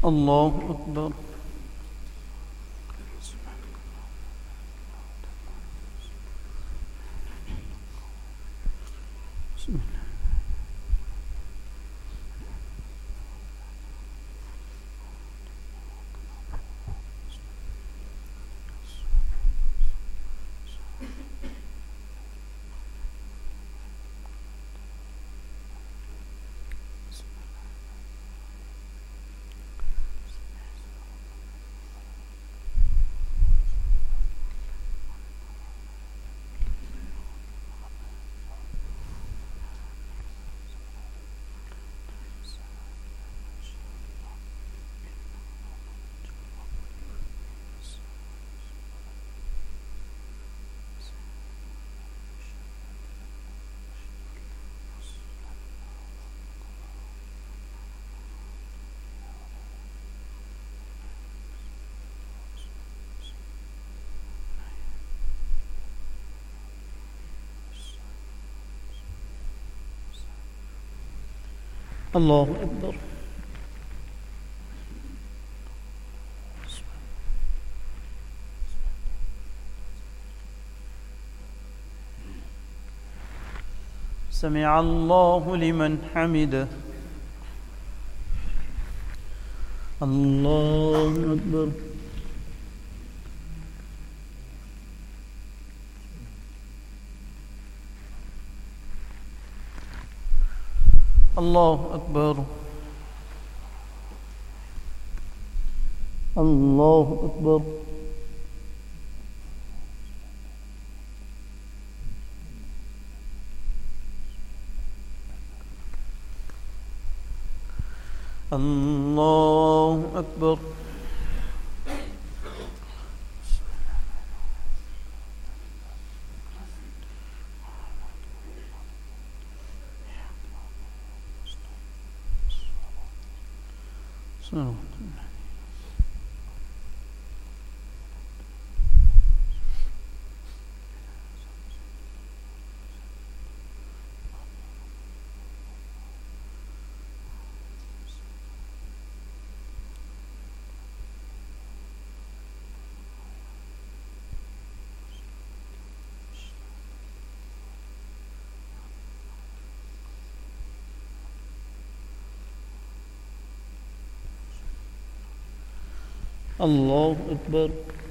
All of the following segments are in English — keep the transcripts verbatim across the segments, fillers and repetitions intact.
الله أكبر. بسم الله. الله أكبر. سمع الله لمن حمده. الله أكبر. الله أكبر. الله أكبر. الله أكبر. الله أكبر.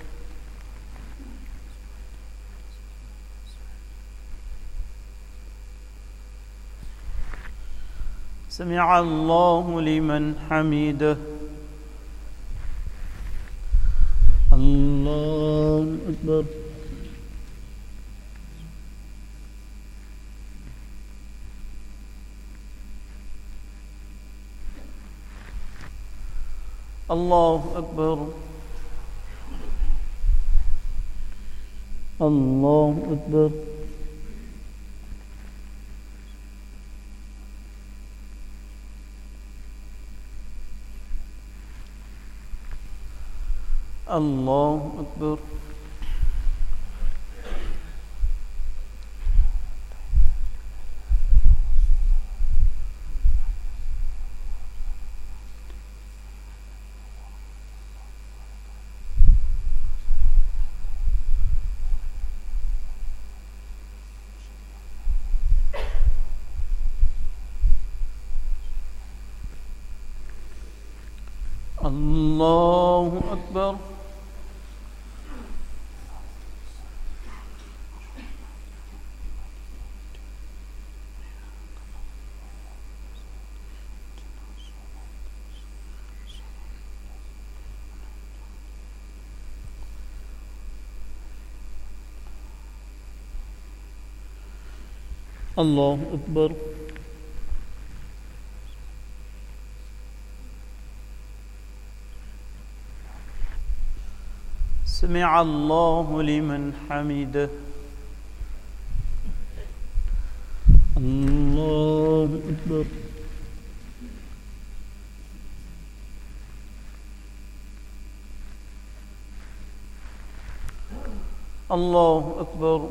سمع الله لمن حمده. الله أكبر. الله أكبر. الله أكبر. الله أكبر. الله أكبر. الله أكبر. سمع الله لمن حمده. الله أكبر. الله أكبر.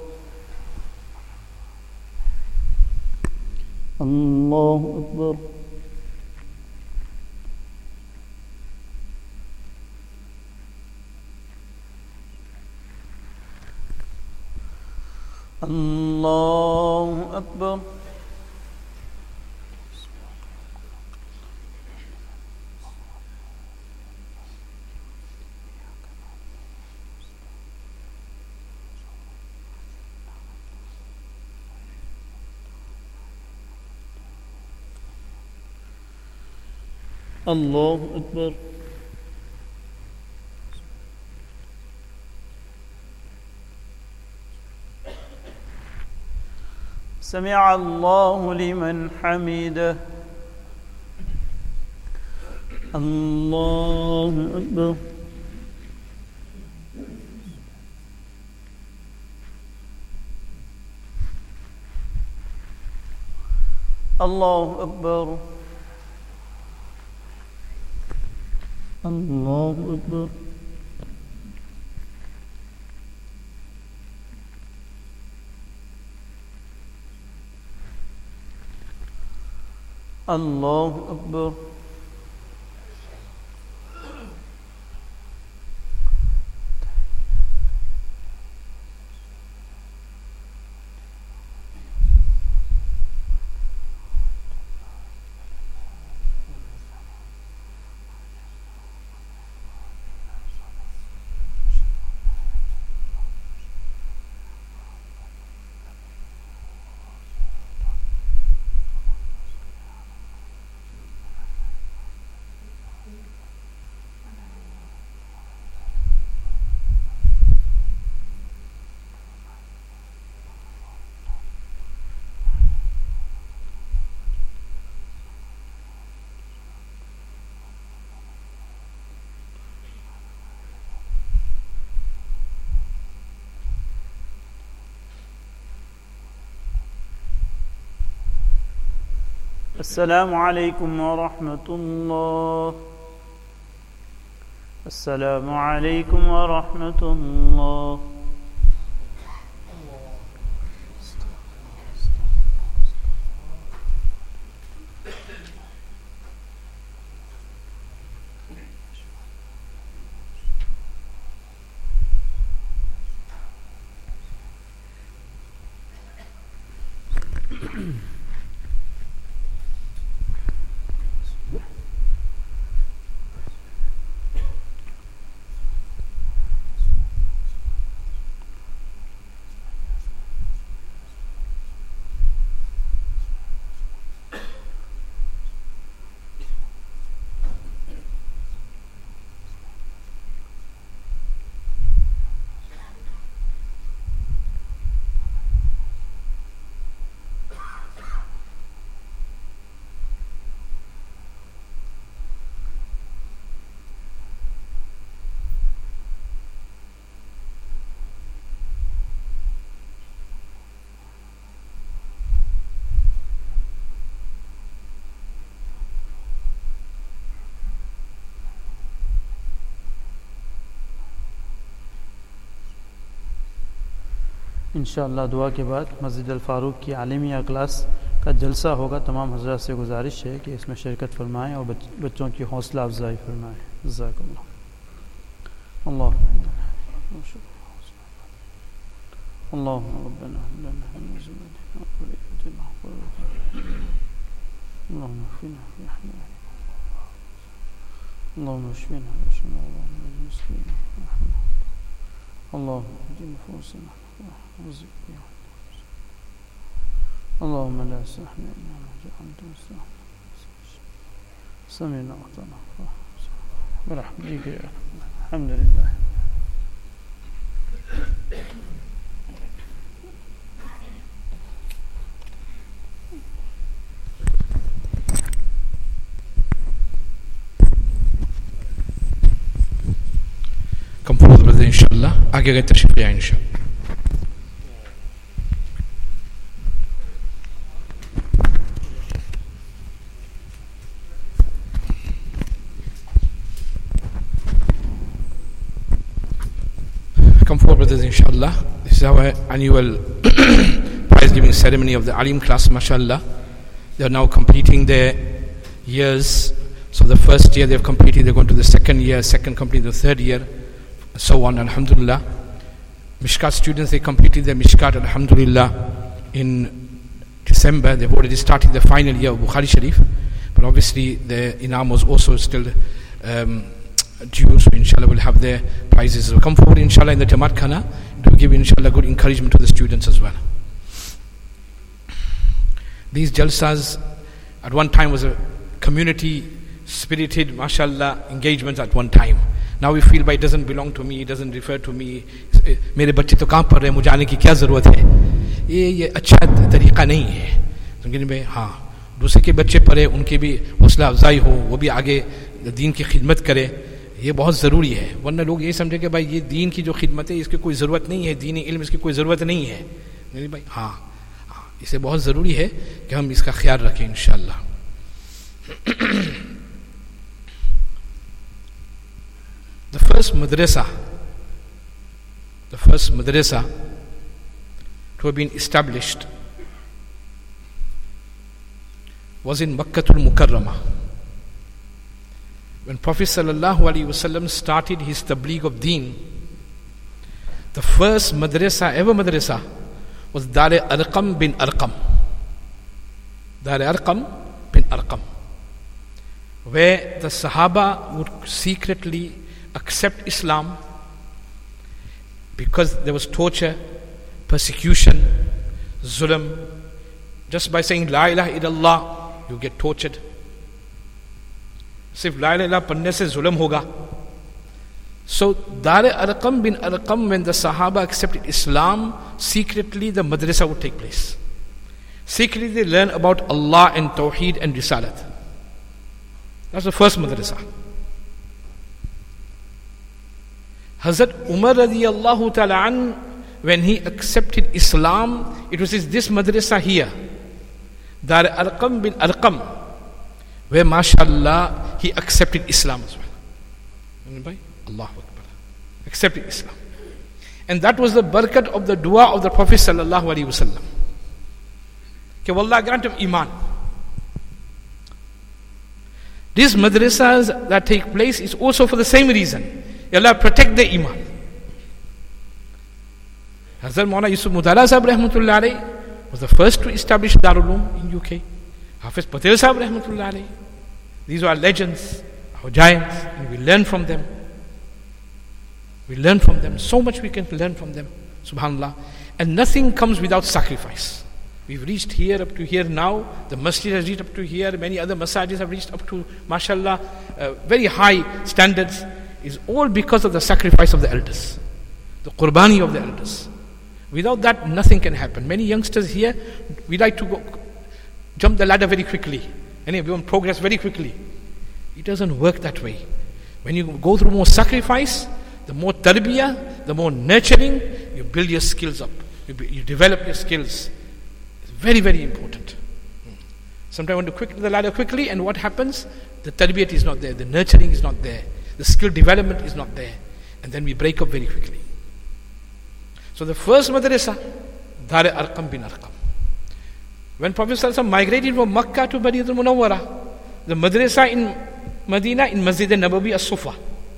الله أكبر. الله أكبر. الله أكبر. سمع الله لمن حمده. الله أكبر. الله أكبر. الله أكبر. الله أكبر. السلام عليكم ورحمة الله. السلام عليكم ورحمة الله. इंशाअल्लाह दुआ के बाद मस्जिद अल फ़ारूक की आलिमिया क्लास का जलसा होगा। तमाम हज़रात से गुजारिश है कि इसमें शिरकत फरमाएँ और बच, बच्चों की हौसला अफजाई फरमाएँ। जज़ाकल्लाह। अल्लाह अल्लाहुम्मा रब्बना हब लना मिन अज़वाजिना व ذريتنا قرة أعين اللهم اهدنا فيمن هديت اللهم اشفنا واشف مرضانا والمسلمين اللهم اهد نفوسنا وارزق بها اللهم لا سهل إلا ما جعلته سهلا سمعنا وأطعنا برحمتك يا رب. الحمد لله. Come forward, brother, inshallah. आगे गए तशरीफ ले आए इंशाल्लाह. Come forward, brothers, inshallah. This is our annual prize giving ceremony of the Alim class, mashallah. They are now completing their years. So the first year they have completed, they're going to the second year, second complete the third year, so on, alhamdulillah. Mishkat students, they completed their Mishkat, alhamdulillah, in December. They've already started the final year of Bukhari Sharif. But obviously the Inam was also still um, due, so inshallah we'll have their prizes. So come forward inshallah in the Jamaat Khana. It will give inshallah good encouragement to the students as well. These jalsas at one time was a community spirited, mashallah, engagement at one time. Now we feel, but it doesn't belong to me, it doesn't refer to me. मेरे बच्चे तो कहाँ पढ़ रहे हैं, मुझे आने की क्या ज़रूरत है? ये ये अच्छा तरीक़ा नहीं है. समझने में, हाँ, दूसरे के बच्चे पढ़े, उनकी भी हौसला अफजाई हो, वो भी आगे दीन की खिदमत करे, ये बहुत ज़रूरी है. वरना लोग ये समझे कि भाई ये दीन की जो खिदमत है इसकी कोई ज़रूरत नहीं है, दीनी इल्म इसकी कोई ज़रूरत नहीं है. नहीं भाई, हाँ, हाँ, इसे बहुत ज़रूरी है कि हम इसका ख्याल रखें इंशाअल्लाह. The first madrasa, the first madrasa to have been established was in Makkatul Mukarramah. When Prophet sallallahu alaihi wasallam started his tabligh of deen, the first madrasa, ever madrasa, was Dar Arqam bin Arqam. Dar Arqam bin Arqam, where the Sahaba would secretly accept Islam because there was torture, persecution, zulm. Just by saying La ilaha illallah, you get tortured. Sif La ilaha illallah padne se zulm hoga. So Dar Arqam bin Arqam, when the Sahaba accepted Islam, secretly the madrasa would take place. Secretly they learn about Allah and Tawheed and Risalat. That's the first madrasa. Hazrat Umar radiyallahu ta'ala an, when he accepted Islam, it was this madrasa here, Dar Arqam bin Arqam, where mashallah he accepted Islam as well. Allahu Akbar. Accepted Islam. And that was the barakat of the dua of the Prophet sallallahu alaihi wasallam. Okay, wallah grant him iman. These madrasas that take place is also for the same reason. Allah protect the iman. Hazrat Maulana Yusuf Mutala Sahib rahmatullah alayhi was the first to establish Darul Uloom in U K. Hafiz Patel Sahib rahmatullah alayhi. These are legends, our giants, and we learn from them. We learn from them. So much we can learn from them. Subhanallah. And nothing comes without sacrifice. We've reached here up to here now. The masjid has reached up to here. Many other masajid have reached up to, mashallah, uh, very high standards. Is all because of the sacrifice of the elders, the qurbani of the elders. Without that, nothing can happen. Many youngsters here, we like to go, jump the ladder very quickly, and we want progress very quickly. It doesn't work that way. When you go through more sacrifice, the more tarbiyah, the more nurturing, you build your skills up. You, be, you develop your skills. It's very, very important. Sometimes you want to quick the ladder quickly, and what happens? The tarbiyah is not there, the nurturing is not there. The skill development is not there. And then we break up very quickly. So the first madrasa, Dar Arqam bin Arqam. When Prophet ﷺ migrated from Makkah to Madinatul Munawwara, the madrasa in Medina, in Masjid al-Nabawi as-Sufa.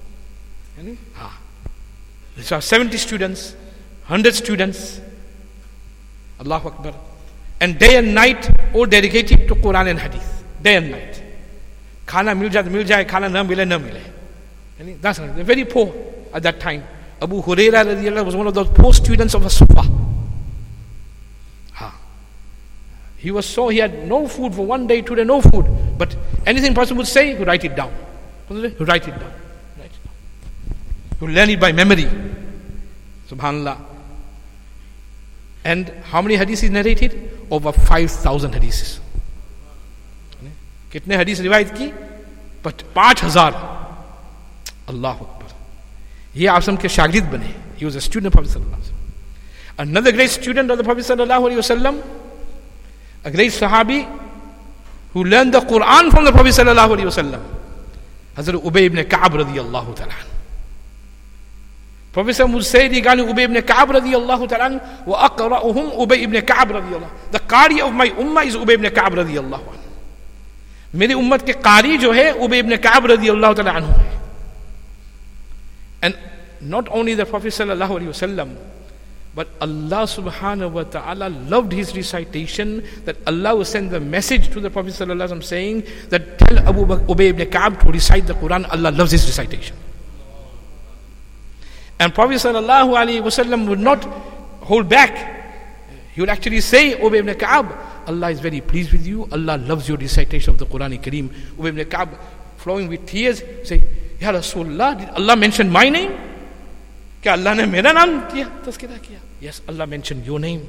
There are seventy students, one hundred students. Allahu Akbar. And day and night, all dedicated to Quran and Hadith. Day and night. Khana mil jaye, mil jaye, khana na mile, na mile. That's right. They're very poor at that time. Abu Huraira radiallahu was one of those poor students of As-Sufa. Ha. He was so, he had no food for one day, two days, no food. But anything person would say, he would write it down. He would write it down. Write it down. He would learn it by memory. Subhanallah. And how many hadiths is narrated? Over five thousand hadiths. Kitne hadith riwayat ki? But five thousand. Allahu Akbar. He Asam ke shagrid bane. He was a student of Prophet sallallahu alaihi wasallam. Another great student of the Prophet sallallahu alaihi wasallam, a great Sahabi who learned the Quran from the Prophet sallallahu alaihi wasallam, Hazrat Ubay ibn Ka'ab radiyallahu ta'ala. Prophet would say regarding Ubay ibn Ka'ab radiyallahu ta'ala, wa aqra'uhum Ubay ibn Ka'ab radiyallahu. The Qari of my ummah is Ubay ibn Ka'ab radiyallahu. मेरी उम्मत के कारी जो है उबय इब्न कअब रदियल्लाहु तआला अन्हु है. And not only the Prophet sallallahu alaihi wasallam, But Allah subhanahu wa ta'ala loved his recitation, that Allah will send the message to the Prophet sallallahu alaihi wasallam saying that tell Abu Bakr Ubay ibn Ka'ab to recite the Quran. Allah loves his recitation. And Prophet sallallahu alaihi wasallam would not hold back. He would actually say, Ubay ibn Ka'ab, Allah is very pleased with you. Allah loves your recitation of the Quran Kareem. Ubay ibn Ka'ab, flowing with tears, say, Ya Rasulullah, did Allah mention my name? Kya Allah ne mera naam kiya, tazkira kiya? Yes, Allah mentioned your name.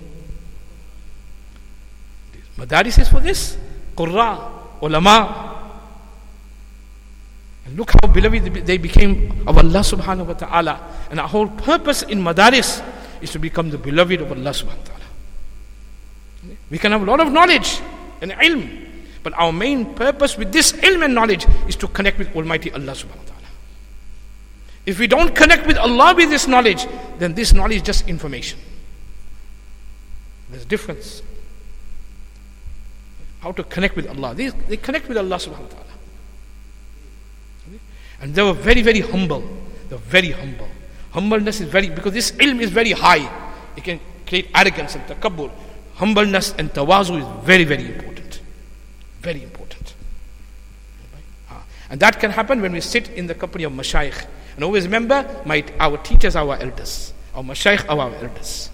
Madaris is for this. Qurra, ulama. And look how beloved they became of Allah subhanahu wa ta'ala. And our whole purpose in Madaris is to become the beloved of Allah subhanahu wa ta'ala. We can have a lot of knowledge and ilm, but our main purpose with this ilm and knowledge is to connect with Almighty Allah subhanahu wa ta'ala. If we don't connect with Allah with this knowledge, then this knowledge is just information. There's a difference. How to connect with Allah. They, they connect with Allah subhanahu wa ta'ala. And they were very, very humble. They were very humble. Humbleness is very, because this ilm is very high. It can create arrogance and takabbur. Humbleness and tawazu is very, very important. Very important. And that can happen when we sit in the company of mashayikh. And always remember, my, our teachers are our elders. Our mashayikh are our elders.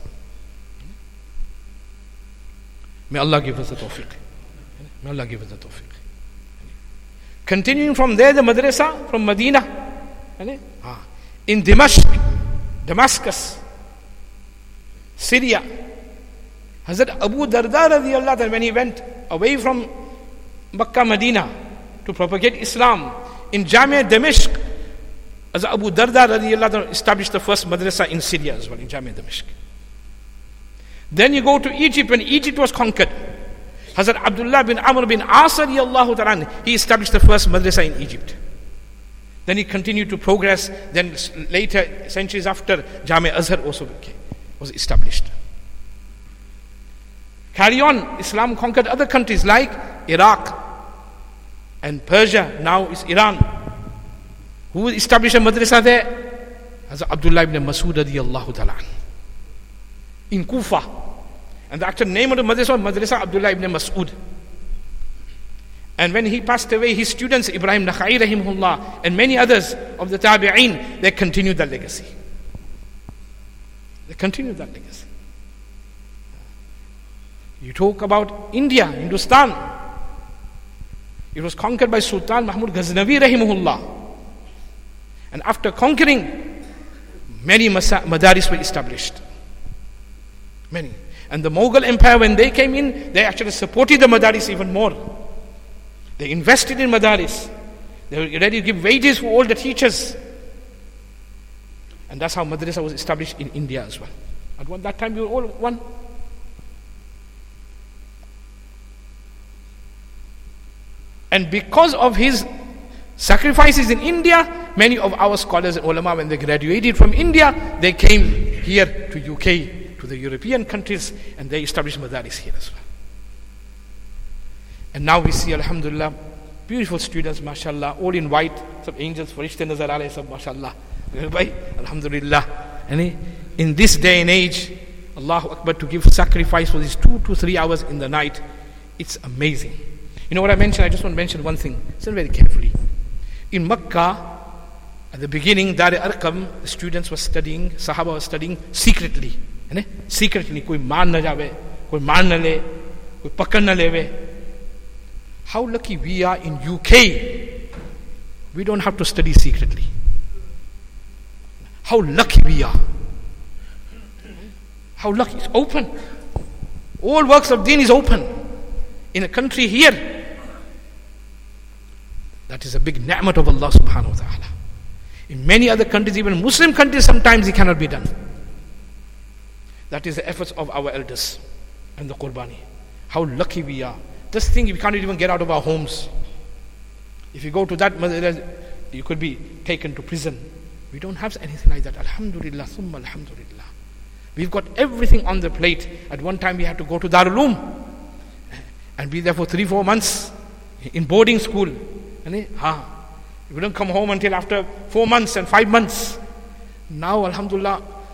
May Allah give us the tawfiq. May Allah give us the tawfiq. Continuing from there, the madrasa from Medina. In Damascus, Damascus, Syria. Hazrat Abu Darda radiallahu anhu, when he went away from Makkah, Medina to propagate Islam, in Jamia Damascus, Hazrat Abu Darda radiallahu anhu established the first madrasa in Syria as well, in Jamia Damascus. Then you go to Egypt, when Egypt was conquered. Hazrat Abdullah bin Amr bin As radiallahu ta'ala, he established the first madrasa in Egypt. Then he continued to progress. Then later, centuries after, Jamia Azhar also became, was established. Carry on, Islam conquered other countries like Iraq and Persia. Now is Iran. Who established a madrasa there? Hazrat Abdullah ibn Mas'ud radiallahu ta'ala in Kufa. And the actual name of the madrasa was Madrasa Abdullah ibn Mas'ud. And when he passed away, his students, Ibrahim Nakhai rahimahullah, and many others of the Tabi'een, they continued that legacy. They continued that legacy. You talk about India, Hindustan. It was conquered by Sultan Mahmud Ghaznavi rahimahullah. And after conquering, many madaris were established. Many. And the Mughal Empire, when they came in, they actually supported the madaris even more. They invested in madaris. They were ready to give wages for all the teachers. And that's how madrasa was established in India as well. At one, that time we were all one. And because of his sacrifices in India, many of our scholars and ulama, when they graduated from India, they came here to U K, to the European countries, and they established madaris here as well. And now we see, alhamdulillah, beautiful students, mashallah, all in white, some angels, farishte nazar aa rahe, sab mashallah. Alhamdulillah. And in this day and age, Allahu Akbar, to give sacrifice for these two to three hours in the night, it's amazing. You know what I mentioned? I just want to mention one thing. Listen very carefully. In Makkah, at the beginning, Dar-e-Arqam, the students were studying, Sahaba were studying secretly. Secretly, koi maan na jave, koi maan na le, koi pakad na leve. How lucky we are in U K. We don't have to study secretly. How lucky we are. How lucky. It's open. All works of deen is open. In a country here, that is a big ni'mat of Allah subhanahu wa ta'ala. In many other countries, even Muslim countries, sometimes it cannot be done. That is the efforts of our elders and the Qurbani. How lucky we are. This thing, we can't even get out of our homes. If you go to that, you could be taken to prison. We don't have anything like that. Alhamdulillah, thumma alhamdulillah. We've got everything on the plate. At one time we had to go to Darul Uloom and be there for three, four months in boarding school. And ha, we don't come home until after four months and five months. Now, alhamdulillah,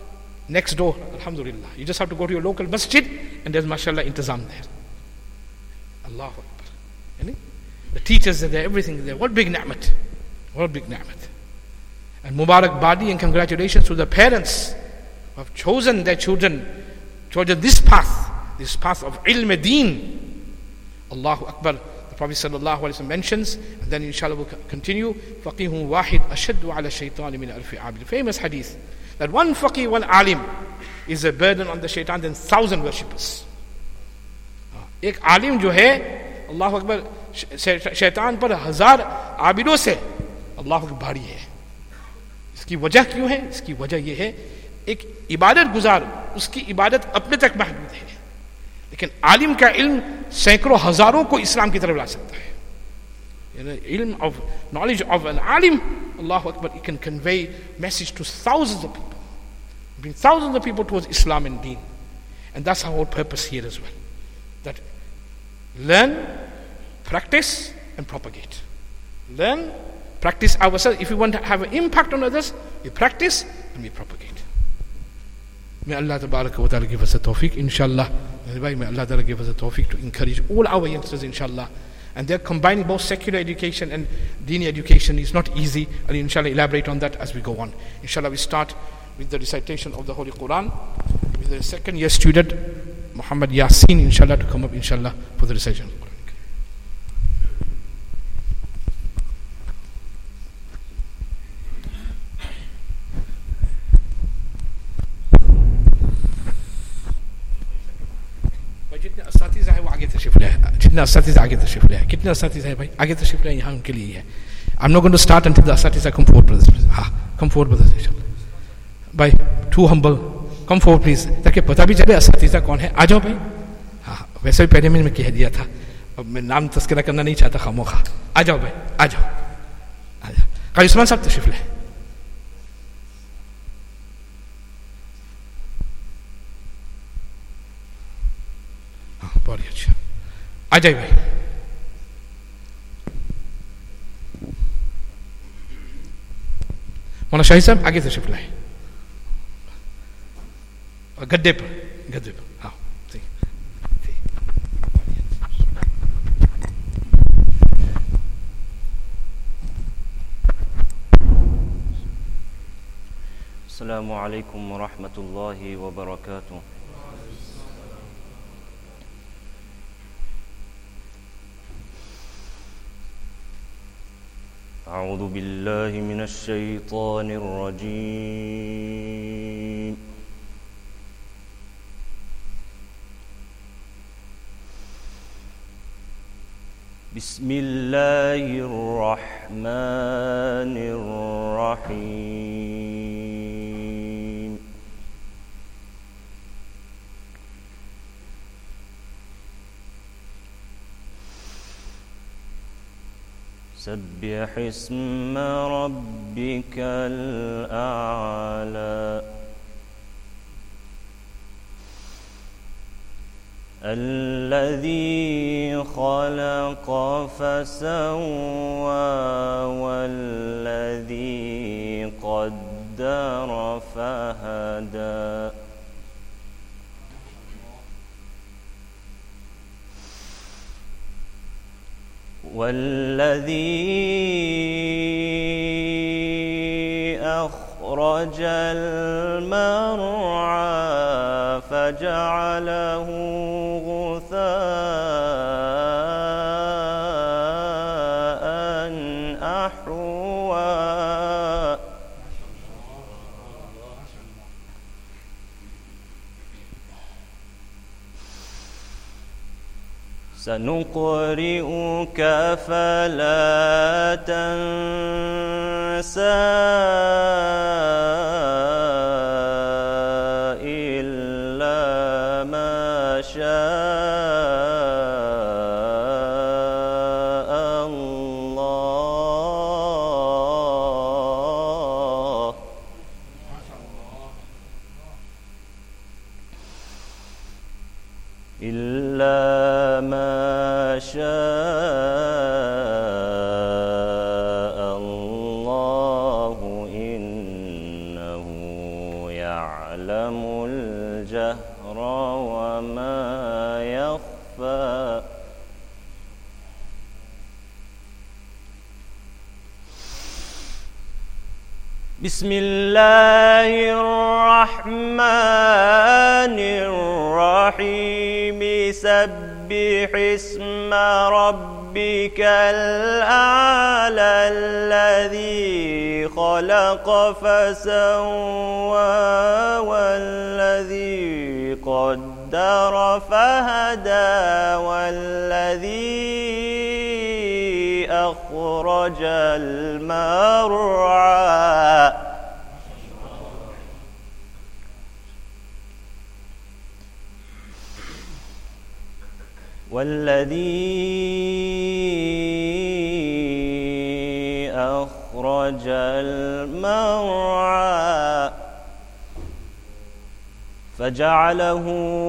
next door, alhamdulillah. You just have to go to your local masjid and there's mashallah intizam there. Allahu Akbar. The teachers are there, everything is there. What big ni'mat. What big ni'mat. And Mubarak Badi and congratulations to the parents who have chosen their children, chosen this path, this path of ilm deen. Allahu Akbar. The Prophet sallallahu alaihi wasallam mentions, and then inshallah we'll continue, faqihun wahid ashaddu ala shaytan min alfi abid. Famous hadith that one faqih, one alim is a burden on the shaitan than thousand worshippers. एक आलिम जो है अल्लाह अकबर शैतान पर हजार आबिदों से अल्लाह अकबर भारी है. इसकी वजह क्यों है? इसकी वजह यह है, एक इबादत गुजार उसकी इबादत अपने तक महदूद है, लेकिन आलिम का इल्म सैकड़ों हजारों को इस्लाम की तरफ ला सकता है. Ilm of knowledge of an alim, Allahu Akbar, it can convey message to thousands of people, bring thousands of people towards Islam and Deen. And that's our purpose here as well. That learn, practice, and propagate. Learn, practice ourselves. If we want to have an impact on others, we practice and we propagate. May Allah Tabaraka wa Ta'ala give us a tawfiq, inshallah. May Allah Ta'ala give us a tawfiq to encourage all our youngsters, inshallah. And they're combining both secular education and Dini education. Is not easy. And inshallah elaborate on that as we go on. Inshallah we start with the recitation of the Holy Quran with the second year student Muhammad Yasin, inshallah, to come up inshallah for the recitation of the Quran. जितने असातिज़ा है वो आगे तशरीफ ले आए, जितने असातिज़ा आगे तशरीफ ले आए, कितने असातिज़ा है भाई आगे तशरीफ ले आए, यहाँ उनके लिए है. I'm not going to start until the asatiza come forward, brothers. हाँ, come forward, brothers. inshallah. Bhai, too humble, come forward please, ताकि पता भी चले असतिज़ा कौन है. आ जाओ भाई. हाँ, वैसे भी पहले मैंने कह दिया था, अब मैं नाम तस्करा करना नहीं चाहता खामोखा. आ जाओ भाई, आ जाओ, आ जाओ. काजी उस्मान साहब तशरीफ ले. बहुत अच्छा, आ जाइए भाई. मौलाना शाही साहब आगे तशरीफ लाए, गद्दे पर, गद्दे पर. हाँ, अस्सलामु अलैकुम व रहमतुल्लाहि व बरकातुहू. أعوذ بالله من الشيطان الرجيم. بسم الله الرحمن الرحيم. سبح اسم ربك الأعلى الذي خلق فسوى والذي قدر فهدى والذي أخرج المرعى فجعله غثاء أحوى سنقرئك فلا تنسى إلا ما شاء الله إلا ما شاء الله إنه يعلم بسم الله الرحمن الرحيم سبح اسم ربك الأعلى الذي خلق فسوى والذي قدر فهدى والذي أخرج المرعى والذي أخرج المرعى فجعله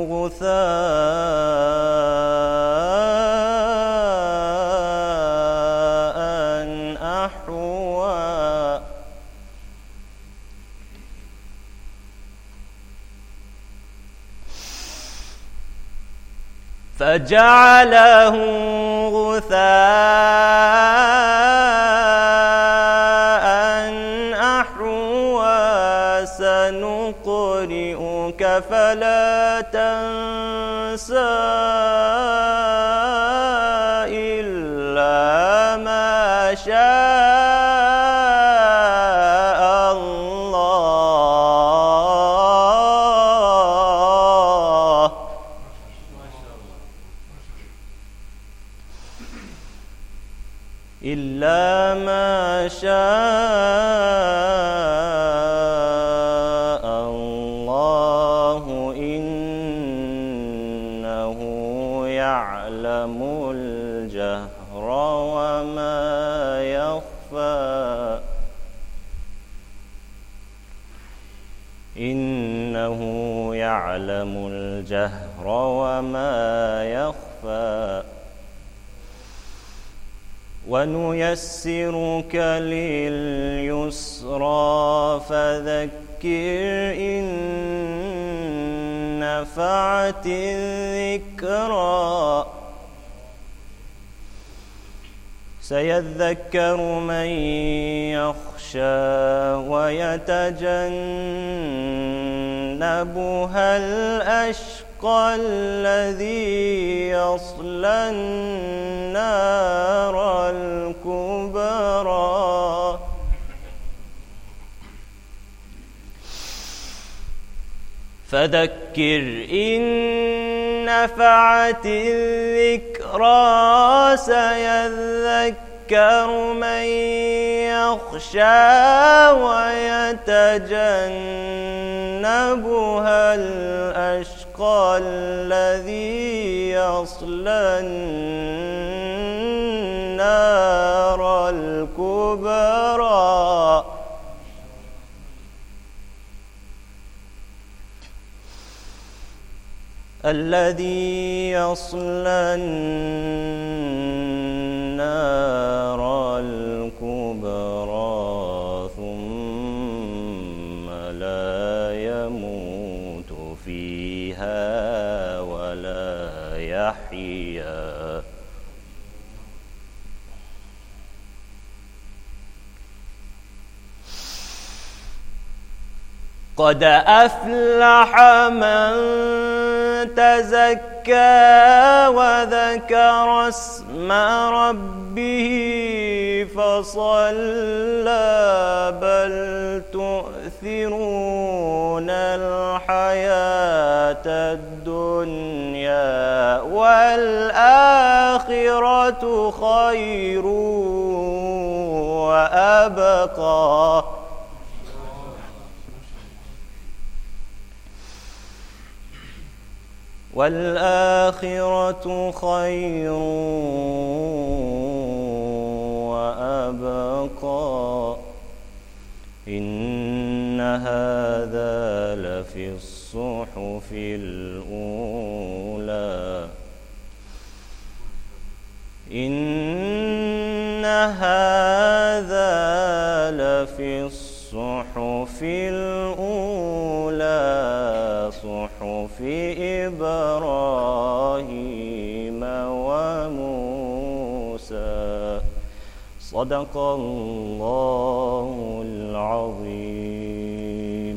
غثاء أحوى فجعله غثاء أحوى سنقرئك فلا تنسى إلا ما شاء الله إلا ما شاء الله إنه يعلم الجهر وما يخفى إنه يعلم الجهر وما يخفى ونيسرك لليسرى فذكر إن نفعت الذكرى سيذكر من يخشى ويتجنبها الأشقى الذي يصلى النار الكبرى فذكر إن نفعت الذكرى سيذكر من يخشى ويتجنبها الأشقى الذي يصلى النار الكبرى الذي يصلى النار الكبرى ثم لا يموت فيها ولا يحيا قد أفلح من تزكى وذكر اسم ربه فصلى بل تؤثرون الحياة الدنيا والآخرة خير وأبقى والآخرة خير وأبقى إن هذا لفي الصحف الأولى إن هذا لفي الصحف الأولى صحف إبراهيم وموسى صدق الله العظيم.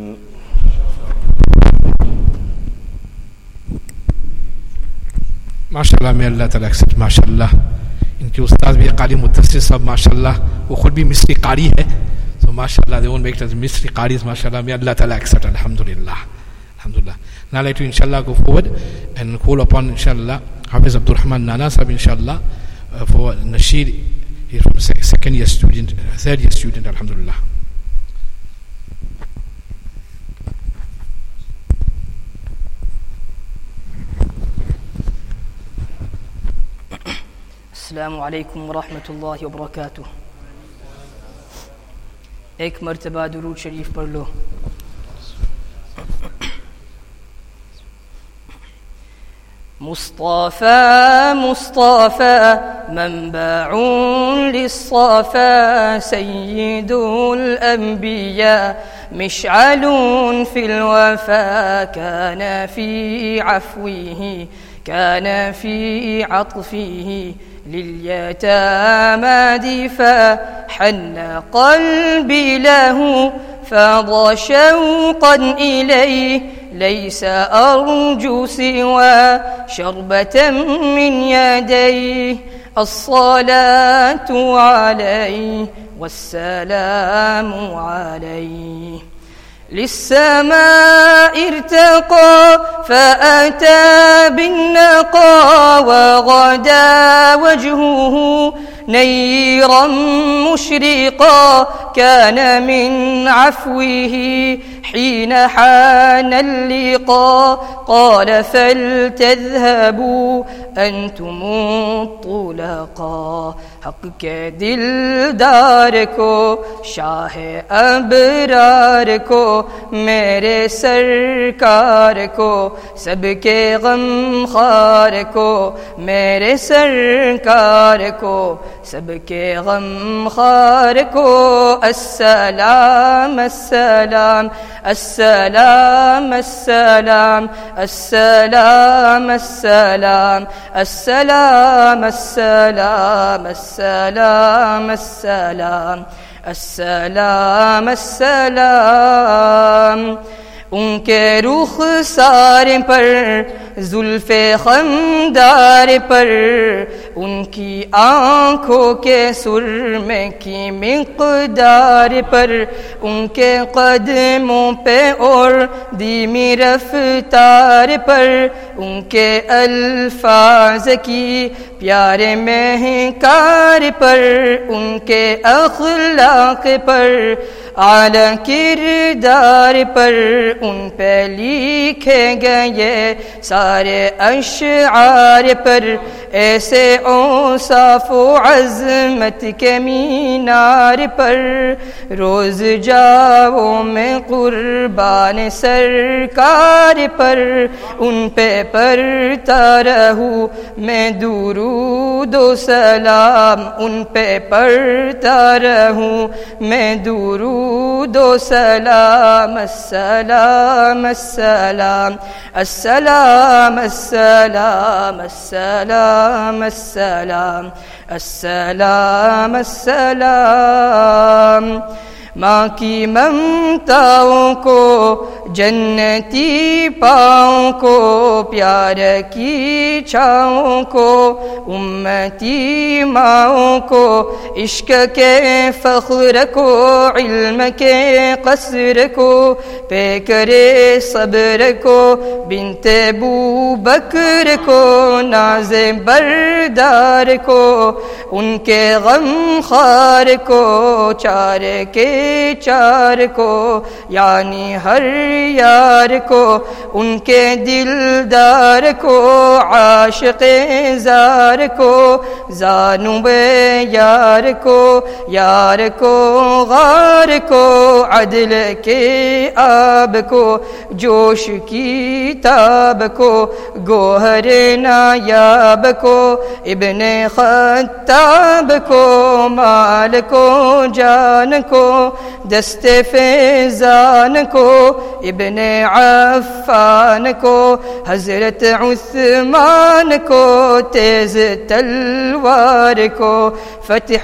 माशाल्लाह में अल्लाह ताला एक्सेप्ट माशाल्लाह. इनके उस्ताद भी कारी मुत्तसिर साहब माशाल्लाह, वो खुद भी मिस्री कारी है. So mashallah, they won't make it as mystery qaris, mashallah. May Allah Ta'ala accept, alhamdulillah. Alhamdulillah. Now I'd like to inshallah go forward and call upon inshallah Hafiz Abdul Rahman Nana Sahib inshallah uh, for Nasheed. He's from second year student, third year student, alhamdulillah. Assalamu alaikum wa rahmatullahi wa barakatuh. एक मर्तबा दुरूद शरीफ पढ़ लो. मुस्तफ़ा मुस्तफ़ा मंबअ लिस्सफ़ा सय्यिदुल अंबिया मिशअलुन fill वफ़ा काना फी अफ़्विही काना फी अत्फ़िही لليتامى دفاع حن قلبي له فاض شوقا إليه ليس أرجو سوى شربة من يديه الصلاة عليه والسلام عليه للسماء ارتقى فأتى بالنقى وغدا وجهه نيرا مشرقا كان من عفوه حين حان اللقاء قال فلتذهبوا أنتم الطلقاء حق के दिलदार को शाह अबरार को मेरे सरकार को सबके गमखार को मेरे सरकार को सबके गमखार को अस्सलाम अस्सलाम अस्सलाम अस्सलाम अस्सलाम अस्सलाम अस्सलाम अस्सलाम अस्सलाम अस्सलाम अस्सलाम अस्सलाम उनके रुख सारे पर जुल्फ़े खमदार पर उनकी आँखों के सुरमे की मिक़दार पर उनके कदमों पे और धीमी रफ्तार पर उनके अल्फाज की प्यारे महकार पर उनके अखलाक पर आला किरदार पर उन पे लिखे गए सारे अशआर पर ऐसे औसाफ व अज़मत के मीनार पर रोज़ जाओ मैं कुर्बान सरकार पर उन पे पढ़ता रहूँ मैं दुरूद व सलाम उन पे पढ़ता रहूँ मैं दुरूद व सलाम अस्सलाम अस्सलाम अस्सलाम अस्सलाम अस्सलाम अस्सलाम अस्सलाम अस्सलाम माँ की ममताओं को जन्नती पाँव को प्यार की छाँव को उम्मती माँओं को इश्क के फ़ख्र को इल्म के क़स्र को पे करे सब्र को बिन्ते बू बकर को नाज़े बरदार को उनके गम खार को चार के चार को यानी हर यार को उनके दिलदार को आशिक़े ज़ार को ज़ानुबे यार को यार को गार को अदल के आब को जोश की ताब को गोहर नायाब को इब्ने खत्ताब को माल को जान को दस्ते फैज़ान को इब्ने अफ़्फ़ान को हज़रत उस्मान को तेज़ तलवार दीवार को, फतह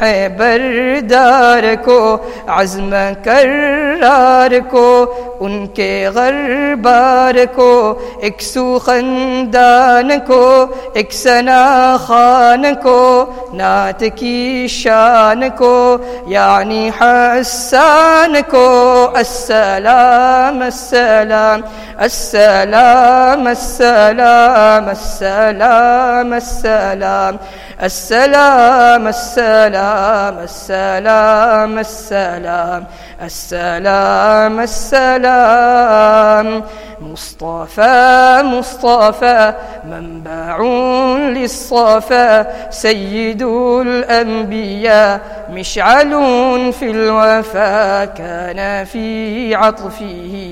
बरदार को, अज़्म कर्रार को, उनके गरबार को, एक सुखंदान को, एक सना खान को, नात की शान को, यानी हसन को। अस्सलाम अस्सलाम अस्सलाम अस्सलाम अस्सलाम अस्सलाम अस्सलाम अस्सलाम अस्सलाम अस्सलाम अस्सलाम अस्सलाम। मुस्तफ़ा मुस्तफ़ा मंबउन लिस्सफ़ा, सय्यिदुल अंबिया मिशअलुन फिल वफ़ा, काना फी अत्फ़िही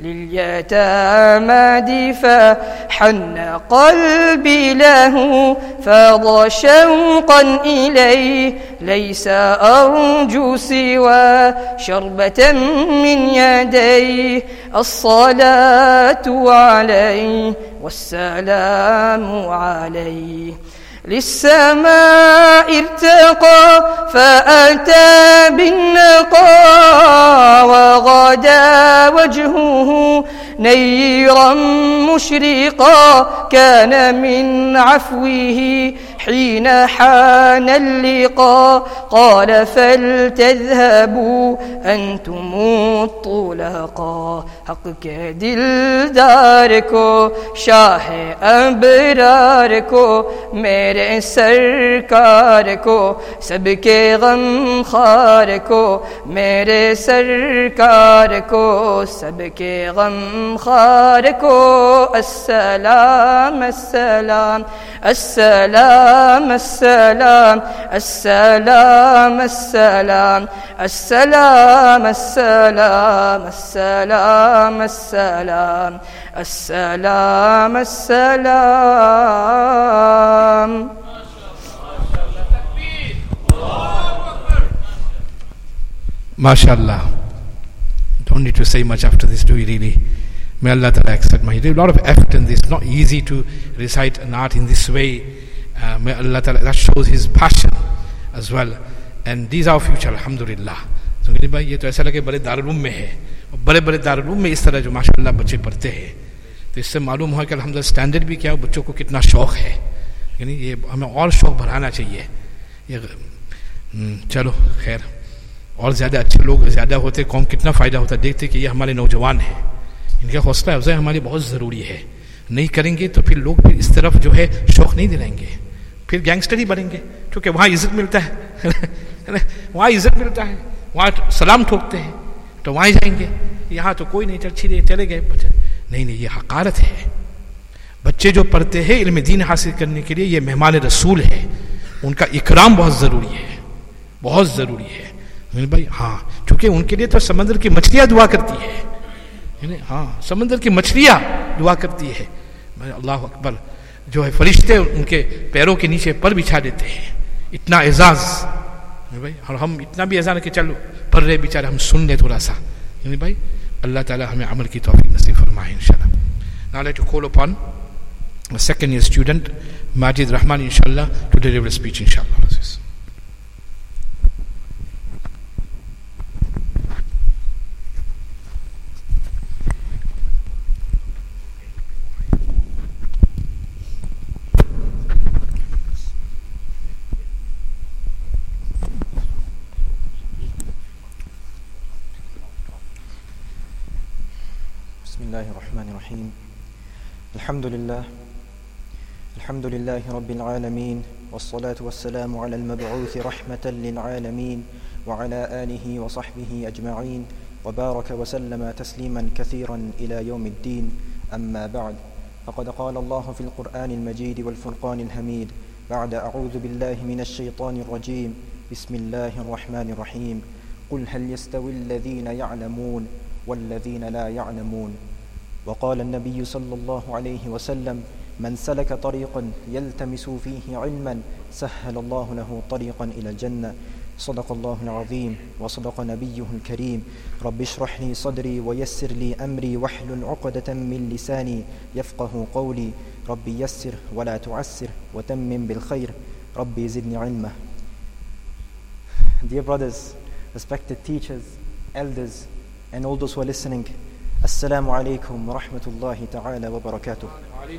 लिल्यतामा दिफ़ा, हन्न क़ल्बी लहू फ़ाज़ शौक़न इलैहि, लैसा अर्जू सिवा शरबतन मिन यदैहि, अस्सलातु अलैहि वस्सलामु अलैहि। लिस्समाइ इर्तक़ा फ़अता बिन्नक़ा, वग़दा वजहुहु नय्यरन मुशरिक़ा, कान मिन अफ़्विही حين حان اللقاء، قال فلتذهبوا أنتم الطلقاء، حق के दिलदार को शाह अबरार को मेरे सरकार को सबके गमखार को मेरे सरकार को सबके गमखार को अस्सलाम अस्सलाम अस्सलाम अस्सलाम अस्सलाम अस्सलाम अस्सलाम अस्सलाम अस्सलाम अस्सलाम अस्सलाम अस्सलाम। MashaAllah. Don't need to say much after this, do we really? May Allah Ta'ala accept my. There is a lot of effort in this. Not easy to recite an art in this way. Uh, may Allah Ta'ala, that shows His passion as well. And these are our future, Alhamdulillah. So मेरे भाई ये तो ऐसा लगे बड़े दारुल उलूम में है और बड़े बड़े दारुल उलूम में इस तरह जो माशाअल्लाह बच्चे पढ़ते हैं, तो इससे मालूम हुआ कि अल्हम्दुलिल्लाह स्टैंडर्ड भी क्या है, बच्चों को कितना शौक है। यानी ये हमें और शौक बढ़ाना चाहिए। ये चलो खैर, और ज़्यादा अच्छे लोग ज़्यादा होते कौम कितना फ़ायदा होता। देखते कि ये हमारे नौजवान हैं, इनका हौसला अफजाई हमारे बहुत ज़रूरी है। नहीं करेंगे तो फिर लोग फिर इस तरफ जो है शौक़ नहीं दिलाएंगे, फिर गैंगस्टर ही बनेंगे, क्योंकि वहाँ इज़्ज़त मिलता है वहाँ इज़्ज़त मिलता है, वहाँ सलाम ठोकते हैं तो वहाँ जाएंगे। यहाँ तो कोई नहीं, चल छिड़े चले गए। नहीं नहीं, ये हकारत है। बच्चे जो पढ़ते हैं इल्म दीन हासिल करने के लिए, ये मेहमान रसूल है, उनका इकराम बहुत ज़रूरी है, बहुत ज़रूरी है भाई। हाँ, क्योंकि उनके लिए तो समंदर की मछलियाँ दुआ करती है। हाँ, समंदर की मछलियाँ दुआ करती है। अल्लाह अकबर, जो है फरिश्ते उनके पैरों के नीचे पर बिछा देते हैं। इतना एजाज भाई, और हम इतना भी एजाज कि चलो पढ़ रहे बेचारे, हम सुन ले थोड़ा सा। भाई अल्लाह ताला हमें अमल की तौफीक नसीब फरमाए इंशाल्लाह। Now I'd like to call upon a second year student, Majid Rahman, inshallah, to deliver a speech, inshallah. Bismillahirrahmanirrahim. Alhamdulillah. Alhamdulillahi Rabbil Alameen. Wassalatu wassalamu ala al-mab'uthi rahmatan lil alameen. Wa ala alihi wa sahbihi ajma'een. Wa baraka wa sallama tasliman kathiran ila yawm ad-din. Amma ba'd. Faqad qala Allah fi al-Qur'an al-Majid wal Furqan al-Hamid. Ba'da a'udhu billahi min ash-shaytan ar-rajim. Bismillahir rahmanir rahim. Qul hal yastawi alladhina ya'lamun والذين لا يعلمون. وقال النبي صلى الله عليه وسلم من سلك طريقا يلتمس فيه علما سهل الله له طريقا إلى الجنة. صدق الله العظيم وصدق نبيه الكريم. رب اشرح لي صدري ويسر لي أمري واحلل عقدة من لساني يفقه قولي. رب يسر ولا تعسر وتمم بالخير. Rabbi zidni ilma. Dear brothers, respected teachers, elders, and all those who are listening, Assalamu alaikum wa rahmatullahi ta'ala wa barakatuh.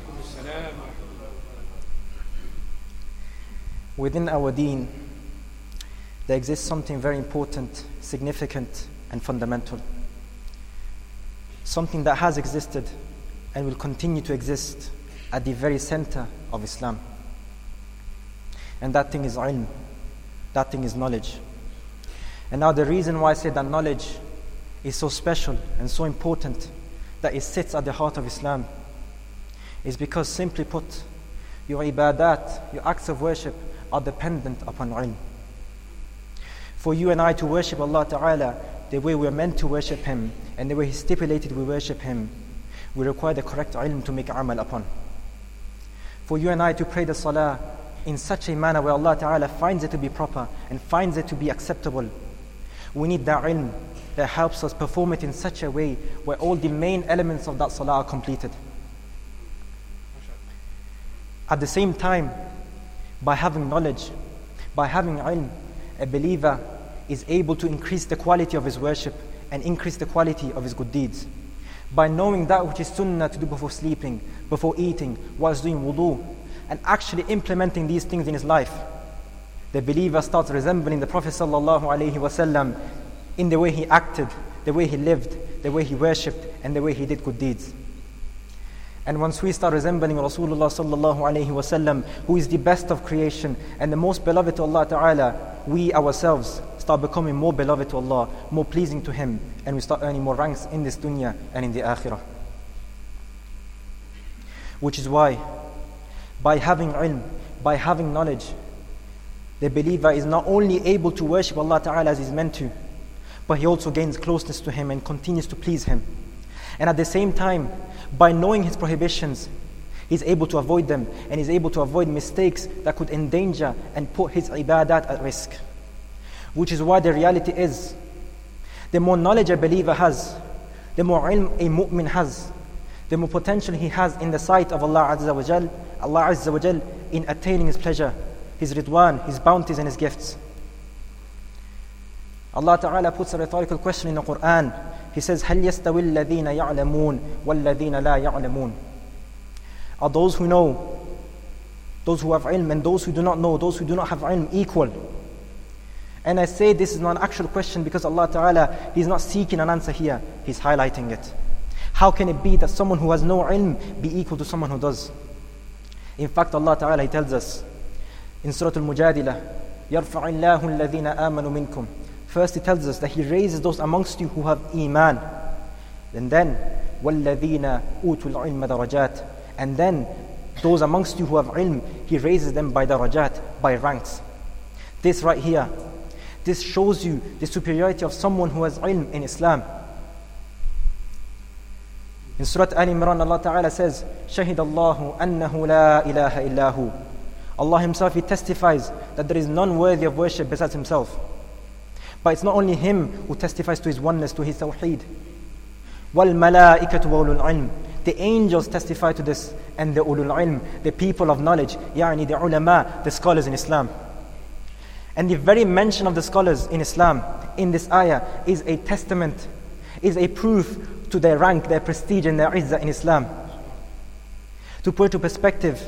Within our deen, there exists something very important, significant, and fundamental. Something that has existed and will continue to exist at the very center of Islam. And that thing is ilm. That thing is knowledge. And now the reason why I say that knowledge is so special and so important, that it sits at the heart of Islam, is because, simply put, your ibadat, your acts of worship, are dependent upon ilm. For you and I to worship Allah Ta'ala the way we are meant to worship Him, and the way He stipulated we worship Him, we require the correct ilm to make amal upon. For you and I to pray the salah in such a manner where Allah Ta'ala finds it to be proper and finds it to be acceptable, we need that ilm that helps us perform it in such a way where all the main elements of that salah are completed. At the same time, by having knowledge, by having ilm, a believer is able to increase the quality of his worship and increase the quality of his good deeds. By knowing that which is sunnah to do before sleeping, before eating, whilst doing wudu, and actually implementing these things in his life, the believer starts resembling the Prophet sallallahu alaihi wasallam in the way he acted, the way he lived, the way he worshipped, and the way he did good deeds. And once we start resembling Rasulullah sallallahu alaihi wasallam, who is the best of creation and the most beloved to Allah Ta'ala, we ourselves start becoming more beloved to Allah, more pleasing to Him, and we start earning more ranks in this dunya and in the akhirah. Which is why, by having ilm, by having knowledge, the believer is not only able to worship Allah Ta'ala as he's meant to, but he also gains closeness to Him and continues to please Him. And at the same time, by knowing His prohibitions, he's able to avoid them, and he's able to avoid mistakes that could endanger and put his ibadat at risk. Which is why the reality is, the more knowledge a believer has, the more ilm a mu'min has, the more potential he has in the sight of Allah Azza wa Jal, Allah Azza wa Jal, in attaining His pleasure, His ridwan, His bounties and His gifts. Allah Ta'ala puts a rhetorical question in the Quran. He says, هَلْ يَسْتَوِي الَّذِينَ يَعْلَمُونَ وَالَّذِينَ لَا يَعْلَمُونَ. Are those who know, those who have ilm, and those who do not know, those who do not have ilm, equal? And I say this is not an actual question because Allah Ta'ala, He's not seeking an answer here, He's highlighting it. How can it be that someone who has no ilm be equal to someone who does? In fact, Allah Ta'ala, He tells us in Surah Al-Mujadilah, يَرْفَعِ اللَّهُ الَّذِينَ آمَنُوا مِنْكُمْ. First He tells us that He raises those amongst you who have iman. And then, وَالَّذِينَ أُوتُوا الْعِلْمَ دَرَجَاتٍ. And then, those amongst you who have ilm, He raises them by darajat, by ranks. This right here, this shows you the superiority of someone who has ilm in Islam. In Surah Al-Imran, Allah Ta'ala says, شَهِدَ اللَّهُ أَنَّهُ لَا إِلَهَ إِلَّا هُ. Allah Himself, He testifies that there is none worthy of worship besides Himself. But it's not only Him who testifies to His oneness, to His tawheed. وَالْمَلَائِكَةُ وَأُولُو الْعِلْمِ. The angels testify to this, and the ulul ilm, the people of knowledge, يعني the ulama, the scholars in Islam. And the very mention of the scholars in Islam in this ayah is a testament, is a proof to their rank, their prestige and their izzah in Islam. To put it into perspective,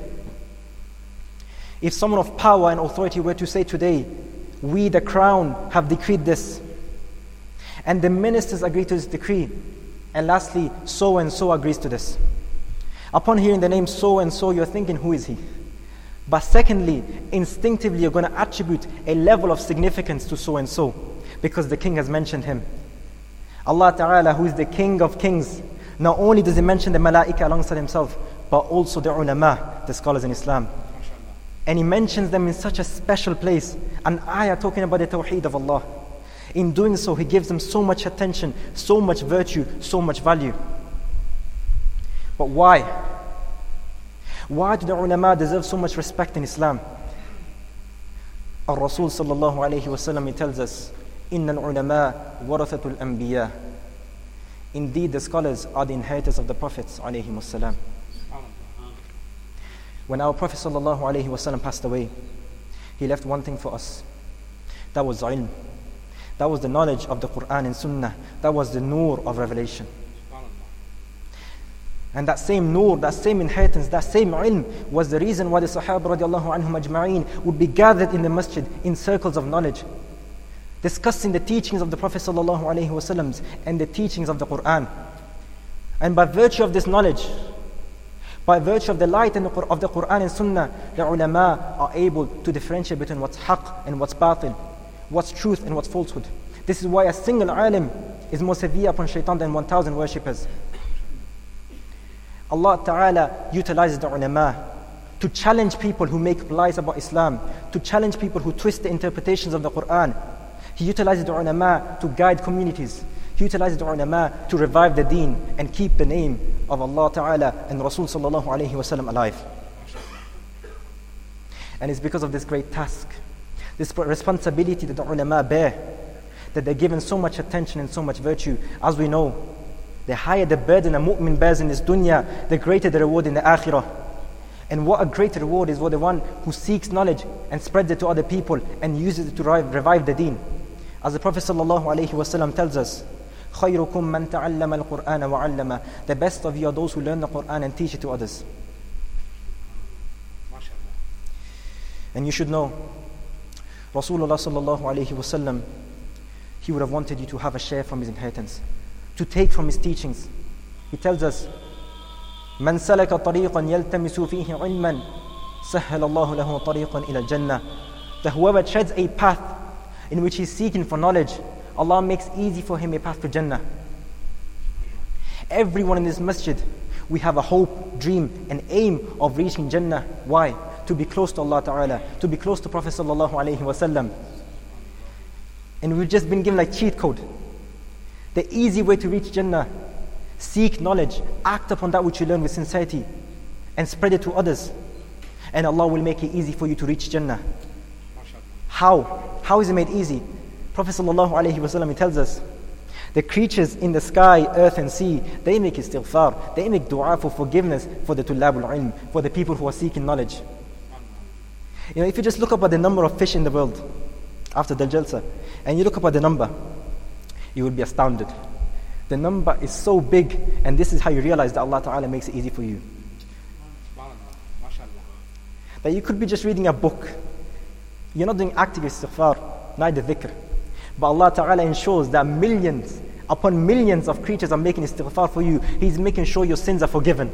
if someone of power and authority were to say today, we the crown have decreed this, and the ministers agree to this decree, and lastly, so and so agrees to this. Upon hearing the name so and so, you're thinking, who is he? But secondly, instinctively you're going to attribute a level of significance to so and so, because the king has mentioned him. Allah Ta'ala, who is the king of kings, not only does He mention the malaika alongside Himself, but also the ulama, the scholars in Islam. And He mentions them in such a special place, an ayah talking about the tawheed of Allah. In doing so, He gives them so much attention, so much virtue, so much value. But why? Why do the ulama deserve so much respect in Islam? Al-Rasul sallallahu alayhi wa sallam, he tells us, إِنَّ الْعُلَمَاء وَرَثَةُ الْأَنْبِيَاءِ. Indeed, the scholars are the inheritors of the prophets alayhi wa sallam. When our Prophet sallallahu alayhi wa sallam passed away, He left one thing for us. That was ilm. That was the knowledge of the Quran and Sunnah. That was the nur of revelation. And that same nur, that same inheritance, that same ilm was the reason why the Sahaba radiallahu anhum ajma'een would be gathered in the masjid in circles of knowledge, discussing the teachings of the Prophet sallallahu alaihi wasallam and the teachings of the Quran. And by virtue of this knowledge, by virtue of the light of the Quran and Sunnah, the ulama are able to differentiate between what's haqq and what's batil, what's truth and what's falsehood. This is why a single alim is more severe upon shaitan than one thousand worshippers. Allah Ta'ala utilizes the ulama to challenge people who make lies about Islam, to challenge people who twist the interpretations of the Quran. He utilizes the ulama to guide communities. He utilizes the ulama to revive the deen and keep the name of Allah Ta'ala and Rasul Sallallahu Alaihi Wasallam alive. And it's because of this great task, this responsibility that the ulama bear, that they're given so much attention and so much virtue. As we know, the higher the burden a mu'min bears in this dunya, the greater the reward in the akhirah. And what a great reward is for the one who seeks knowledge and spreads it to other people and uses it to revive the deen. As the Prophet sallallahu alaihi wasallam tells us, خَيْرُكُمْ مَنْ تَعَلَّمَ الْقُرْآنَ وَعَلَّمَ. The best of you are those who learn the Quran and teach it to others. And you should know, Rasulullah sallallahu alaihi wasallam, he would have wanted you to have a share from his inheritance, to take from his teachings. He tells us, مَنْ سَلَكَ طَرِيقًا يَلْتَمِسُ فِيهِ عِلْمًا سَهَّلَ اللَّهُ لَهُ طَرِيقًا إِلَى الْجَنَّةِ. That whoever treads a path in which he is seeking for knowledge, Allah makes easy for him a path to Jannah. Everyone in this masjid, we have a hope, dream, and aim of reaching Jannah. Why? To be close to Allah Ta'ala, to be close to Prophet Sallallahu Alaihi Wasallam. And we've just been given like cheat code. The easy way to reach Jannah: seek knowledge, act upon that which you learn with sincerity, and spread it to others. And Allah will make it easy for you to reach Jannah. How? How is it made easy? Prophet Sallallahu Alaihi Wasallam, he tells us, the creatures in the sky, earth and sea, they make istighfar, they make dua for forgiveness for the tullabul ilm, for the people who are seeking knowledge. You know, if you just look up at the number of fish in the world after the Jalsa, and you look up at the number, you will be astounded. The number is so big, and this is how you realize that Allah Ta'ala makes it easy for you. That you could be just reading a book. You're not doing active istighfar, neither dhikr. But Allah Ta'ala ensures that millions upon millions of creatures are making istighfar for you. He's making sure your sins are forgiven.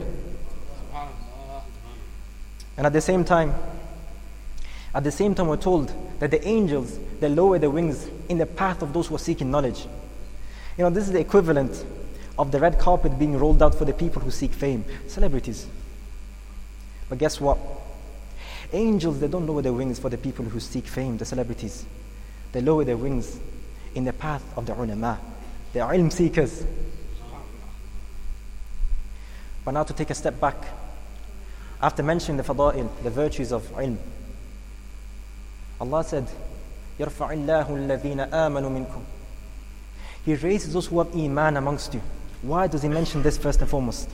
And at the same time, at the same time we're told that the angels, they lower their wings in the path of those who are seeking knowledge. You know, this is the equivalent of the red carpet being rolled out for the people who seek fame, celebrities. But guess what? Angels, they don't lower their wings for the people who seek fame, the celebrities. They lower their wings in the path of the ulama, the ilm seekers. But now to take a step back, after mentioning the fada'il, the virtues of ilm, Allah said, يَرْفَعِ اللَّهُ الَّذِينَ آمَنُوا مِنْكُمْ. He raises those who have iman amongst you. Why does He mention this first and foremost?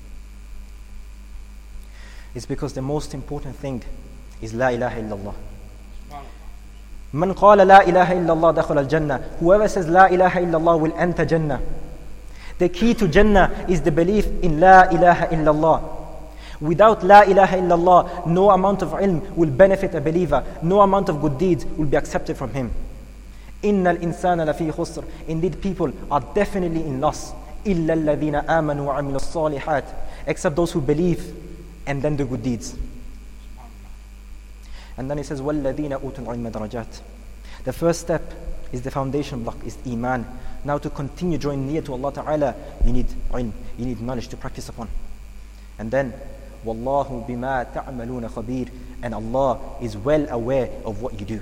It's because the most important thing is La ilaha illallah. Man qala la ilaha illallah dakhala al-jannah. Whoever says La ilaha illallah will enter Jannah. The key to Jannah is the belief in La ilaha illallah. Without La ilaha illallah, no amount of ilm will benefit a believer. No amount of good deeds will be accepted from him. Innal insana lafi khusr. Indeed, people are definitely in loss. Illa alladhina amanu wa amilu salihat. Except those who believe and then do good deeds. And then he says, وَالَّذِينَ أُوتُوا الْعِلْمَ دَرَجَاتٍ. The first step is the foundation block, is iman. Now to continue drawing near to Allah Ta'ala, you need ilm, you need knowledge to practice upon. And then, وَاللَّهُ بِمَا تَعْمَلُونَ خَبِيرٌ. And Allah is well aware of what you do.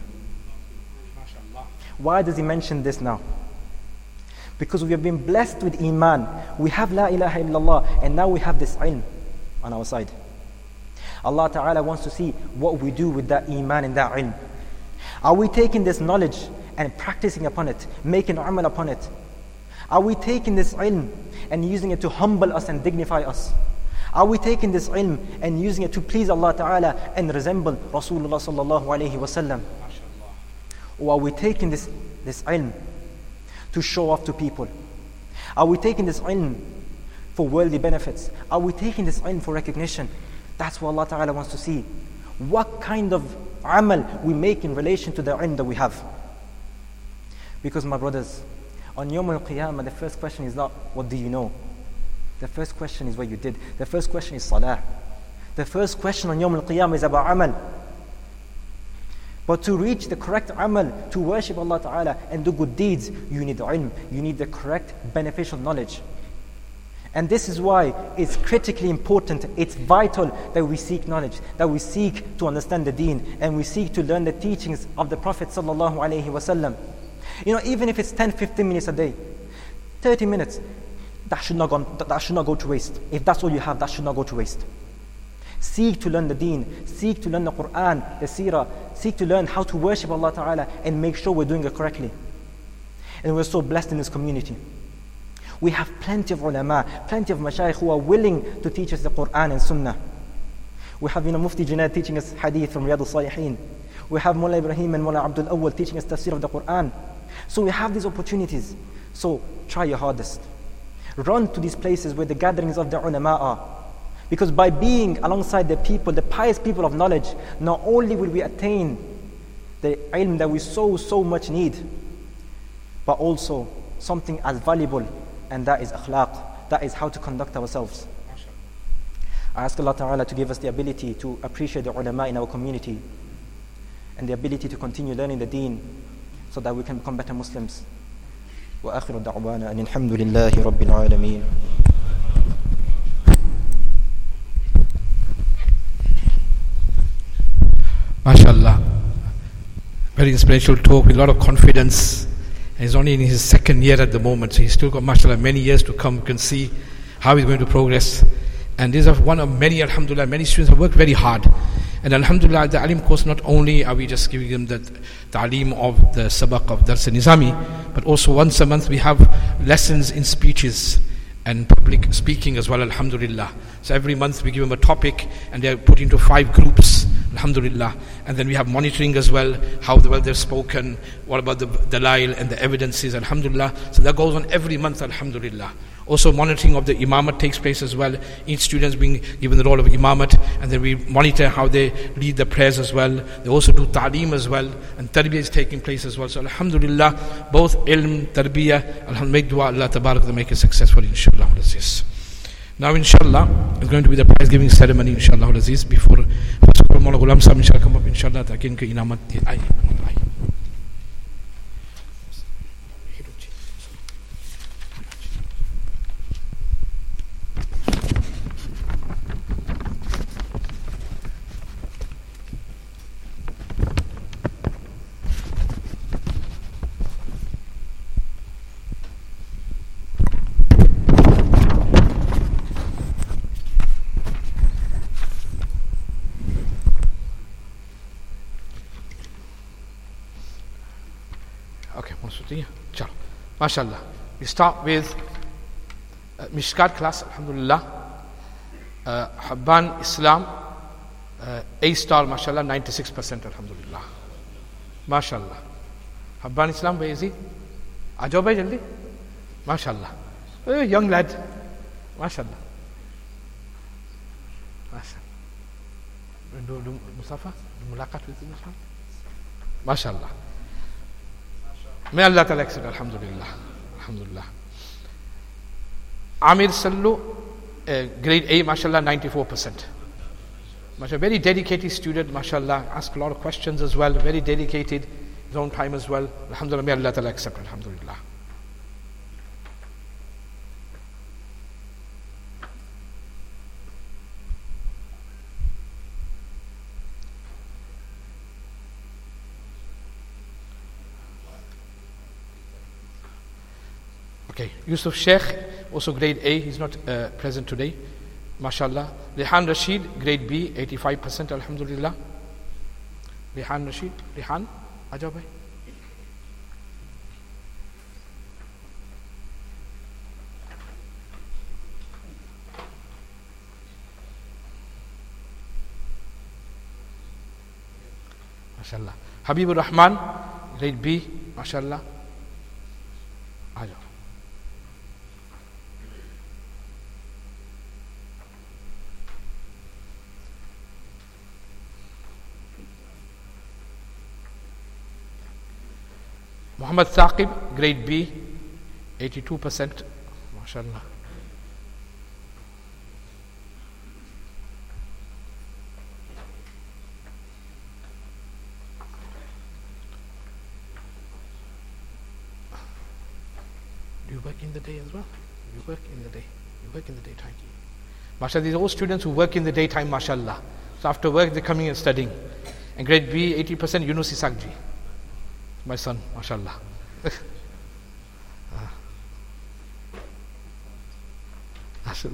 Why does he mention this now? Because we have been blessed with iman. We have La ilaha illallah, and now we have this ilm on our side. Allah Ta'ala wants to see what we do with that iman and that ilm. Are we taking this knowledge and practicing upon it, making amal upon it? Are we taking this ilm and using it to humble us and dignify us? Are we taking this ilm and using it to please Allah Ta'ala and resemble Rasulullah Sallallahu Alaihi Wasallam? Or are we taking this, this ilm to show off to people? Are we taking this ilm for worldly benefits? Are we taking this ilm for recognition? That's what Allah Ta'ala wants to see. What kind of amal we make in relation to the ilm that we have. Because my brothers, on Yawm al-Qiyamah, the first question is not, what do you know? The first question is what you did. The first question is salah. The first question on Yawm al-Qiyamah is about amal. But to reach the correct amal, to worship Allah Ta'ala and do good deeds, you need ilm. You need the correct beneficial knowledge. And this is why it's critically important, it's vital that we seek knowledge, that we seek to understand the deen, and we seek to learn the teachings of the Prophet Sallallahu Alaihi Wasallam. You know, even if it's ten, fifteen minutes a day, thirty minutes, that should not go, that should not go to waste. If that's all you have, that should not go to waste. Seek to learn the deen, seek to learn the Quran, the seerah, seek to learn how to worship Allah Ta'ala and make sure we're doing it correctly. And we're so blessed in this community. We have plenty of ulama, plenty of mashayikh who are willing to teach us the Quran and Sunnah. We have, you know, Mufti Junaid teaching us hadith from Riyadh al-Salihin. We have Mullah Ibrahim and Mullah Abdul Awwal teaching us tafsir of the Quran. So we have these opportunities. So try your hardest. Run to these places where the gatherings of the ulama are. Because by being alongside the people, the pious people of knowledge, not only will we attain the ilm that we so, so much need, but also something as valuable, and that is akhlaq. That is how to conduct ourselves. I ask Allah Ta'ala to give us the ability to appreciate the ulama in our community and the ability to continue learning the deen so that we can become better Muslims. وآخر دعوانا أن الحمد لله رب العالمين. MashaAllah. Very inspirational talk with a lot of confidence. He's only in his second year at the moment, so he's still got, mashallah, many years to come. You can see how he's going to progress. And this is one of many, alhamdulillah, many students have worked very hard. And alhamdulillah, the alim course, not only are we just giving them the ta'aleem of the sabaq of Dars Nizami, but also once a month we have lessons in speeches and public speaking as well, alhamdulillah. So every month we give them a topic and they're put into five groups, alhamdulillah. And then we have monitoring as well, how well they've spoken, what about the dalail and the evidences, alhamdulillah. So that goes on every month, alhamdulillah. Also monitoring of the imamat takes place as well. Each student is being given the role of imamat, and then we monitor how they lead the prayers as well. They also do ta'aleem as well, and tarbiyah is taking place as well. So alhamdulillah, both ilm, tarbiyah, alhamdulillah, make dua Allah tabarak to make it successful, inshallah. Now inshallah, it's going to be the prize giving ceremony, inshallah, Aziz, before Mawla Ghulam Sahib inshallah come up, inshallah, ताकि इनके इनामत आए. MashaAllah. We start with uh, Mishkat class, alhamdulillah. Uh, Habban Islam, uh, A star, mashallah, ninety-six percent, alhamdulillah. MashaAllah. Habban Islam, where is he? Ajo bhai jaldi? MashaAllah. A young lad. MashaAllah. MashaAllah. Do, do Musafa? Do mulaqat with him? MashaAllah. May Allah Ta'ala accept, alhamdulillah. Alhamdulillah. Amir Sallu, uh, grade A, mashallah, ninety-four percent. Mashallah, very dedicated student, mashallah, asked a lot of questions as well, very dedicated, his own time as well. Alhamdulillah, may Allah Ta'ala accept, alhamdulillah. Okay, Yusuf Sheikh, also grade A, he's not uh, present today, mashallah. Rehan Rashid, grade B, eighty-five percent, alhamdulillah. Rehan Rashid, Rehan, Aja bhai. MashaAllah. Habibur Rahman, grade B, MashaAllah. Ajo. Muhammad Thaqib, grade B, eighty-two percent, MashaAllah. Do you work in the day as well? You work in the day. You work in the daytime. MashaAllah, these are all students who work in the daytime, MashaAllah. So after work, they're coming and studying. And grade B, eighty percent, Yunus Isakji. My son, MashaAllah. MashaAllah.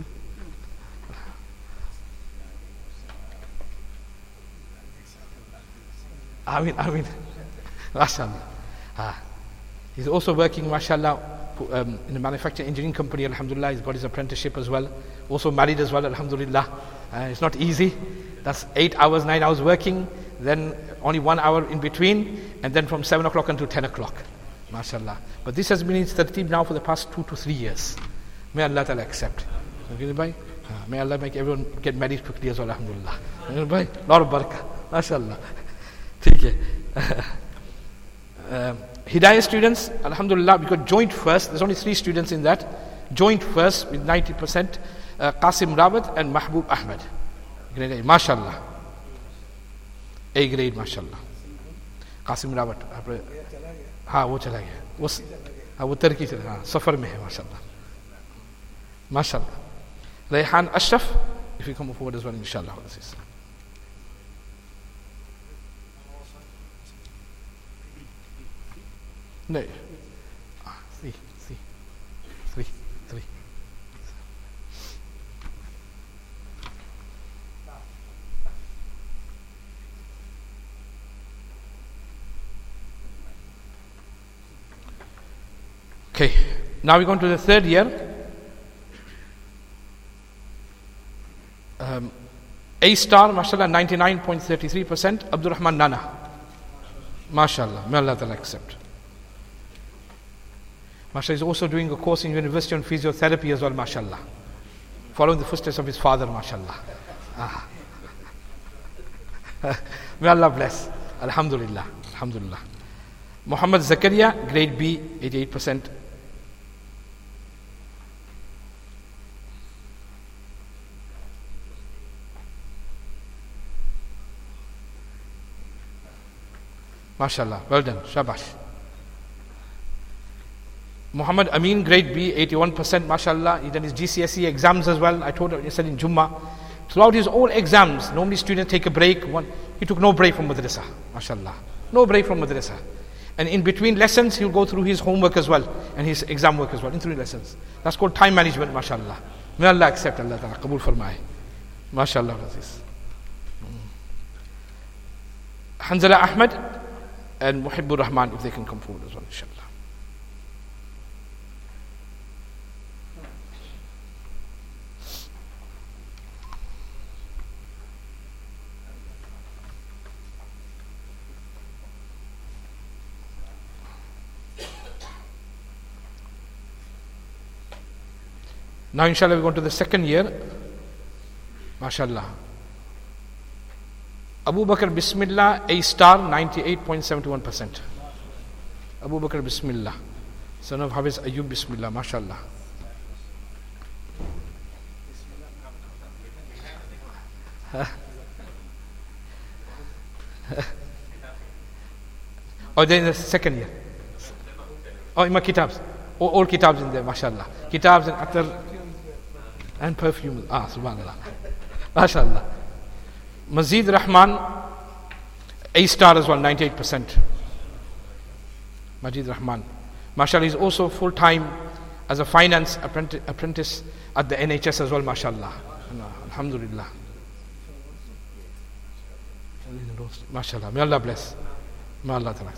Amin, Amin. MashaAllah. Ah. He's also working, MashaAllah, um, in a manufacturing engineering company, alhamdulillah. He's got his apprenticeship as well. Also married as well, alhamdulillah. Uh, it's not easy. That's eight hours, nine hours working, then only one hour in between, and then from seven o'clock until ten o'clock. MashaAllah. But this has been in Tarteeb now for the past two to three years. May Allah Ta'ala accept. Okay, may Allah make everyone get married quickly as well, alhamdulillah. Okay, lot of barakah. MashaAllah. Okay. um, Hidayah students, alhamdulillah, we got joint first. There's only three students in that. Joint first with ninety percent. Uh, Qasim Rawat and Mahbub Ahmed. Grade A, MashaAllah. A grade, MashaAllah. Qasim Rawat. हाँ वो चला गया वो हाँ वो तरक्की चला हाँ सफ़र में है माशाल्लाह माशाल्लाह Rayhan Ashraf, if you come forward as well, inshallah. No. Ah, three, three, three, three. Okay, now we're going to the third year. Um, A star, mashallah, ninety-nine point three three percent. Abdul Rahman Nana. Mashallah, may Allah Ta'ala accept. Mashallah is also doing a course in university on physiotherapy as well, mashallah. Following the footsteps of his father, mashallah. Ah. May Allah bless. Alhamdulillah. Alhamdulillah. Muhammad Zakaria, grade B, eighty-eight percent. MashaAllah, well done, shabash. Muhammad Amin, grade B, eighty-one percent, MashaAllah. He done his G C S E exams as well. I told him, he said in Jummah. Throughout his all exams, normally students take a break. One, he took no break from madrasa, MashaAllah. No break from madrasa. And in between lessons, he'll go through his homework as well, and his exam work as well, in three lessons. That's called time management, MashaAllah. May Allah accept, Allah Ta'ala, Qabul Farmaye. MashaAllah. Hanzala Ahmed and Muhibbur Rahman, if they can come forward as well, inshallah. Now inshallah we go to the second year. MashaAllah. Abu Bakr Bismillah, A star, ninety-eight point seven one percent. Abu Bakr Bismillah, son of Hafiz Ayyub Bismillah, MashaAllah. Or then the second year. Oh, in my kitabs. All, all kitabs in there, MashaAllah. Kitabs and atar and perfume. Ah, subhanallah. MashaAllah. Mazid Rahman, A star as well, ninety-eight percent. Majid Rahman. MashaAllah is also full time as a finance apprentice, apprentice at the N H S as well, MashaAllah. Alhamdulillah. MashaAllah. May Allah bless. May Allah Ta'ala.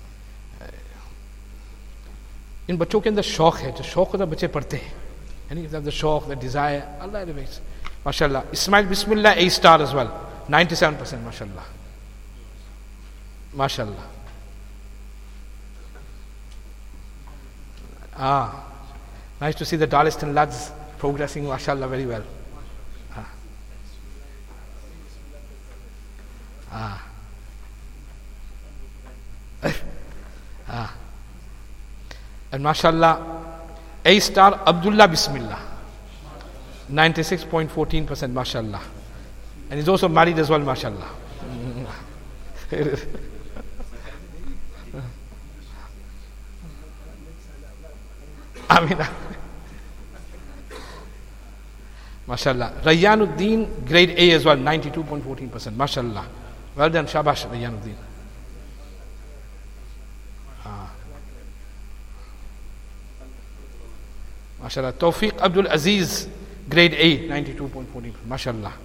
इन बच्चों के अंदर शौक है जो शौक होता है बच्चे पढ़ते हैं यानी if they have the शौक, the desire, Allah elevates. MashaAllah. Ismail Bismillah, A star as well, ninety-seven percent, MashaAllah. MashaAllah. Ah, nice to see the Darliston lads progressing, MashaAllah, very well. Ah. Ah. ah. And MashaAllah, A star Abdullah Bismillah, ninety-six point one four percent, MashaAllah. And he's also married as well, MashaAllah. Amina. MashaAllah. Rayyanuddin, grade A as well, ninety-two point one four percent, MashaAllah. Well done, Shabash, Rayyanuddin. Ah. MashaAllah. Tawfiq Abdul Aziz, grade A, ninety-two point one four percent, MashaAllah.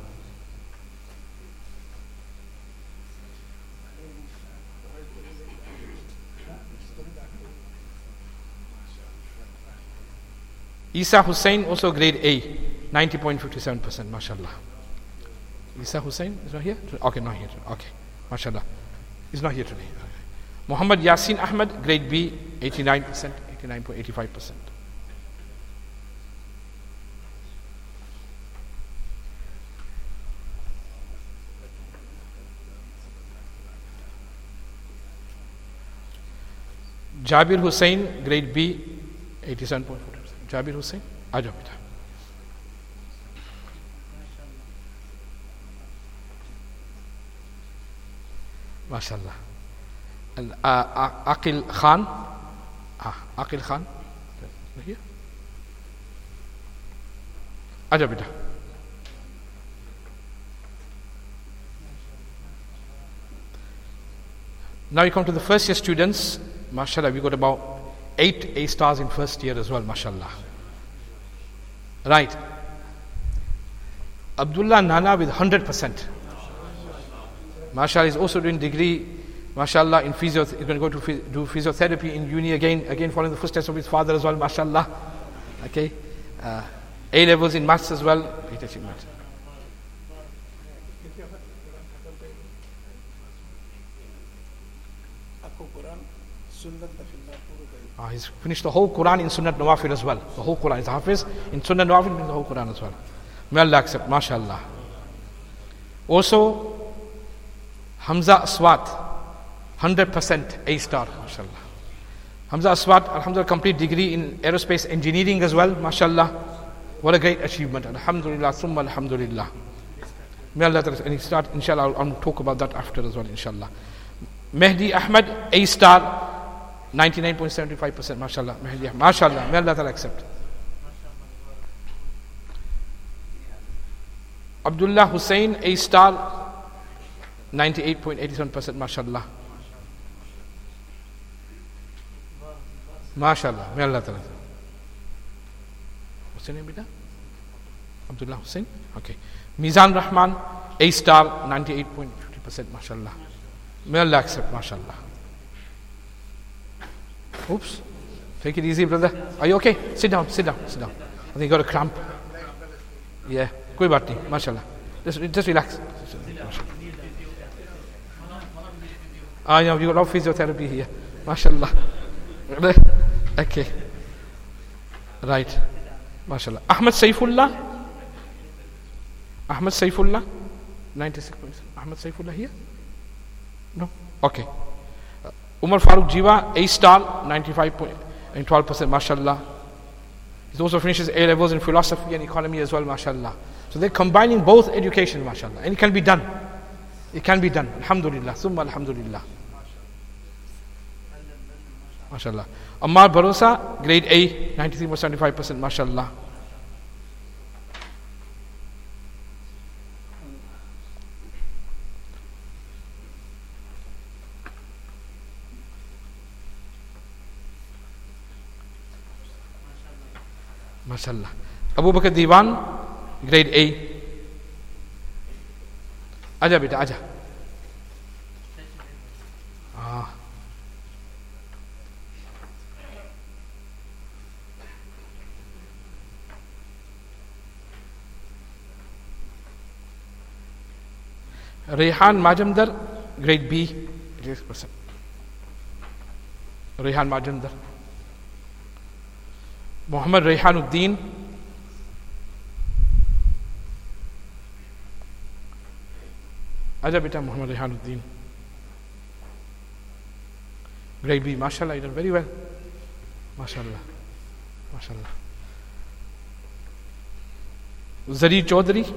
Isa Hussain, also grade A, ninety point five seven percent, MashaAllah. Isa Hussain is not here? Okay, not here. Okay, MashaAllah. He's not here today. Muhammad Yasin Ahmed, grade B, eighty-nine percent, eighty-nine point eight five percent. Jabir Hussain, grade B, eighty-seven point four percent. Jabir Hussain, aaja beta. MashaAllah. And uh, Aqil Khan, ah, Aqil Khan, here. Aaja beta. Now you come to the first year students. MashaAllah, we got about eight A stars in first year as well, MashaAllah. Right. Abdullah Nana with one hundred percent. MashaAllah is also doing degree, MashaAllah, in physio. He's going to go to phys- do physiotherapy in uni again, again following the footsteps of his father as well, MashaAllah. Okay. Uh, A levels in maths as well. Great achievement. Ah, he's finished the whole Quran in Sunnat Nawafil as well. The whole Quran. He's Hafiz in Sunnat Nawafil, means the whole Quran as well. May Allah accept, MashaAllah. Also, Hamza Aswat, one hundred percent A star, MashaAllah. Hamza Aswat, Alhamdulillah, complete degree in aerospace engineering as well, MashaAllah. What a great achievement. Alhamdulillah, summa alhamdulillah. May Allah, and he start, inshallah, I'll, I'll talk about that after as well, inshallah. Mehdi Ahmed, A star, ninety-nine point seven five percent, MashaAllah. Mehdi Ahmed, MashaAllah. May Allah accept. Abdullah Hussain, A star, ninety-eight point eight seven percent, MashaAllah. MashaAllah. May Allah accept. What's your name, Bida? Abdullah Hussain? Okay. Mizan Rahman, A star, ninety-eight point five zero percent, MashaAllah. May Allah accept, MashaAllah. Oops. Take it easy, brother. Are you okay? Sit down, sit down, sit down. I think you got a cramp. Yeah. Koi baat nahi. MashaAllah. Just, just relax. Ah, yeah, you got a lot of physiotherapy here. MashaAllah. Okay. Right. MashaAllah. Ahmed Saifullah. Ahmed Saifullah. ninety-six percent. Ahmed Saifullah here? No? Okay. Uh, Umar Farooq Jiwa, A star, ninety-five point twelve percent, MashaAllah. He also finishes A levels in philosophy and economy as well, MashaAllah. So they're combining both education, MashaAllah. And it can be done. It can be done. Alhamdulillah. Summa alhamdulillah. MashaAllah. Ammar Barosa, grade A, ninety-three point seven five percent, MashaAllah. MashaAllah. Abu Bakr Diwan, grade A. Aja beta, aja. Ah. Rehan Majamdar, grade B, Yes, person. Rehan Majandar. Muhammad Rehanuddin. Aja beta Muhammad Rehanuddin. Grade B, mashallah, you done very well. Mashallah. Mashallah. Zari Chaudhary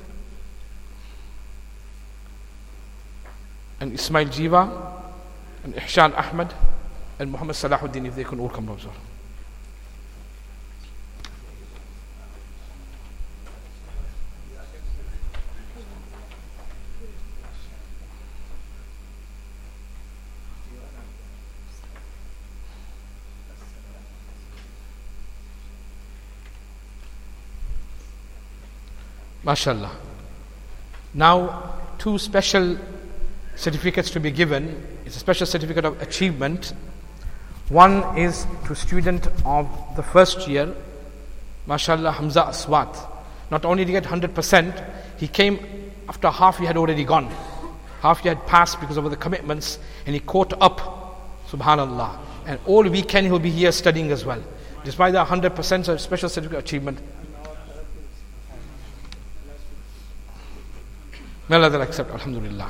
and Ismail Jiva and Ihsan Ahmed and Muhammad Salahuddin, if they can all come up. MashaAllah. Now, two special certificates to be given. It's a special certificate of achievement. One is to student of the first year, MashaAllah, Hamza Aswat. Not only did he get one hundred percent, he came after half he had already gone. Half he had passed because of the commitments, and he caught up, subhanallah. And all weekend he'll be here studying as well. Despite the one hundred percent of special certificate of achievement. May Allah accept, alhamdulillah.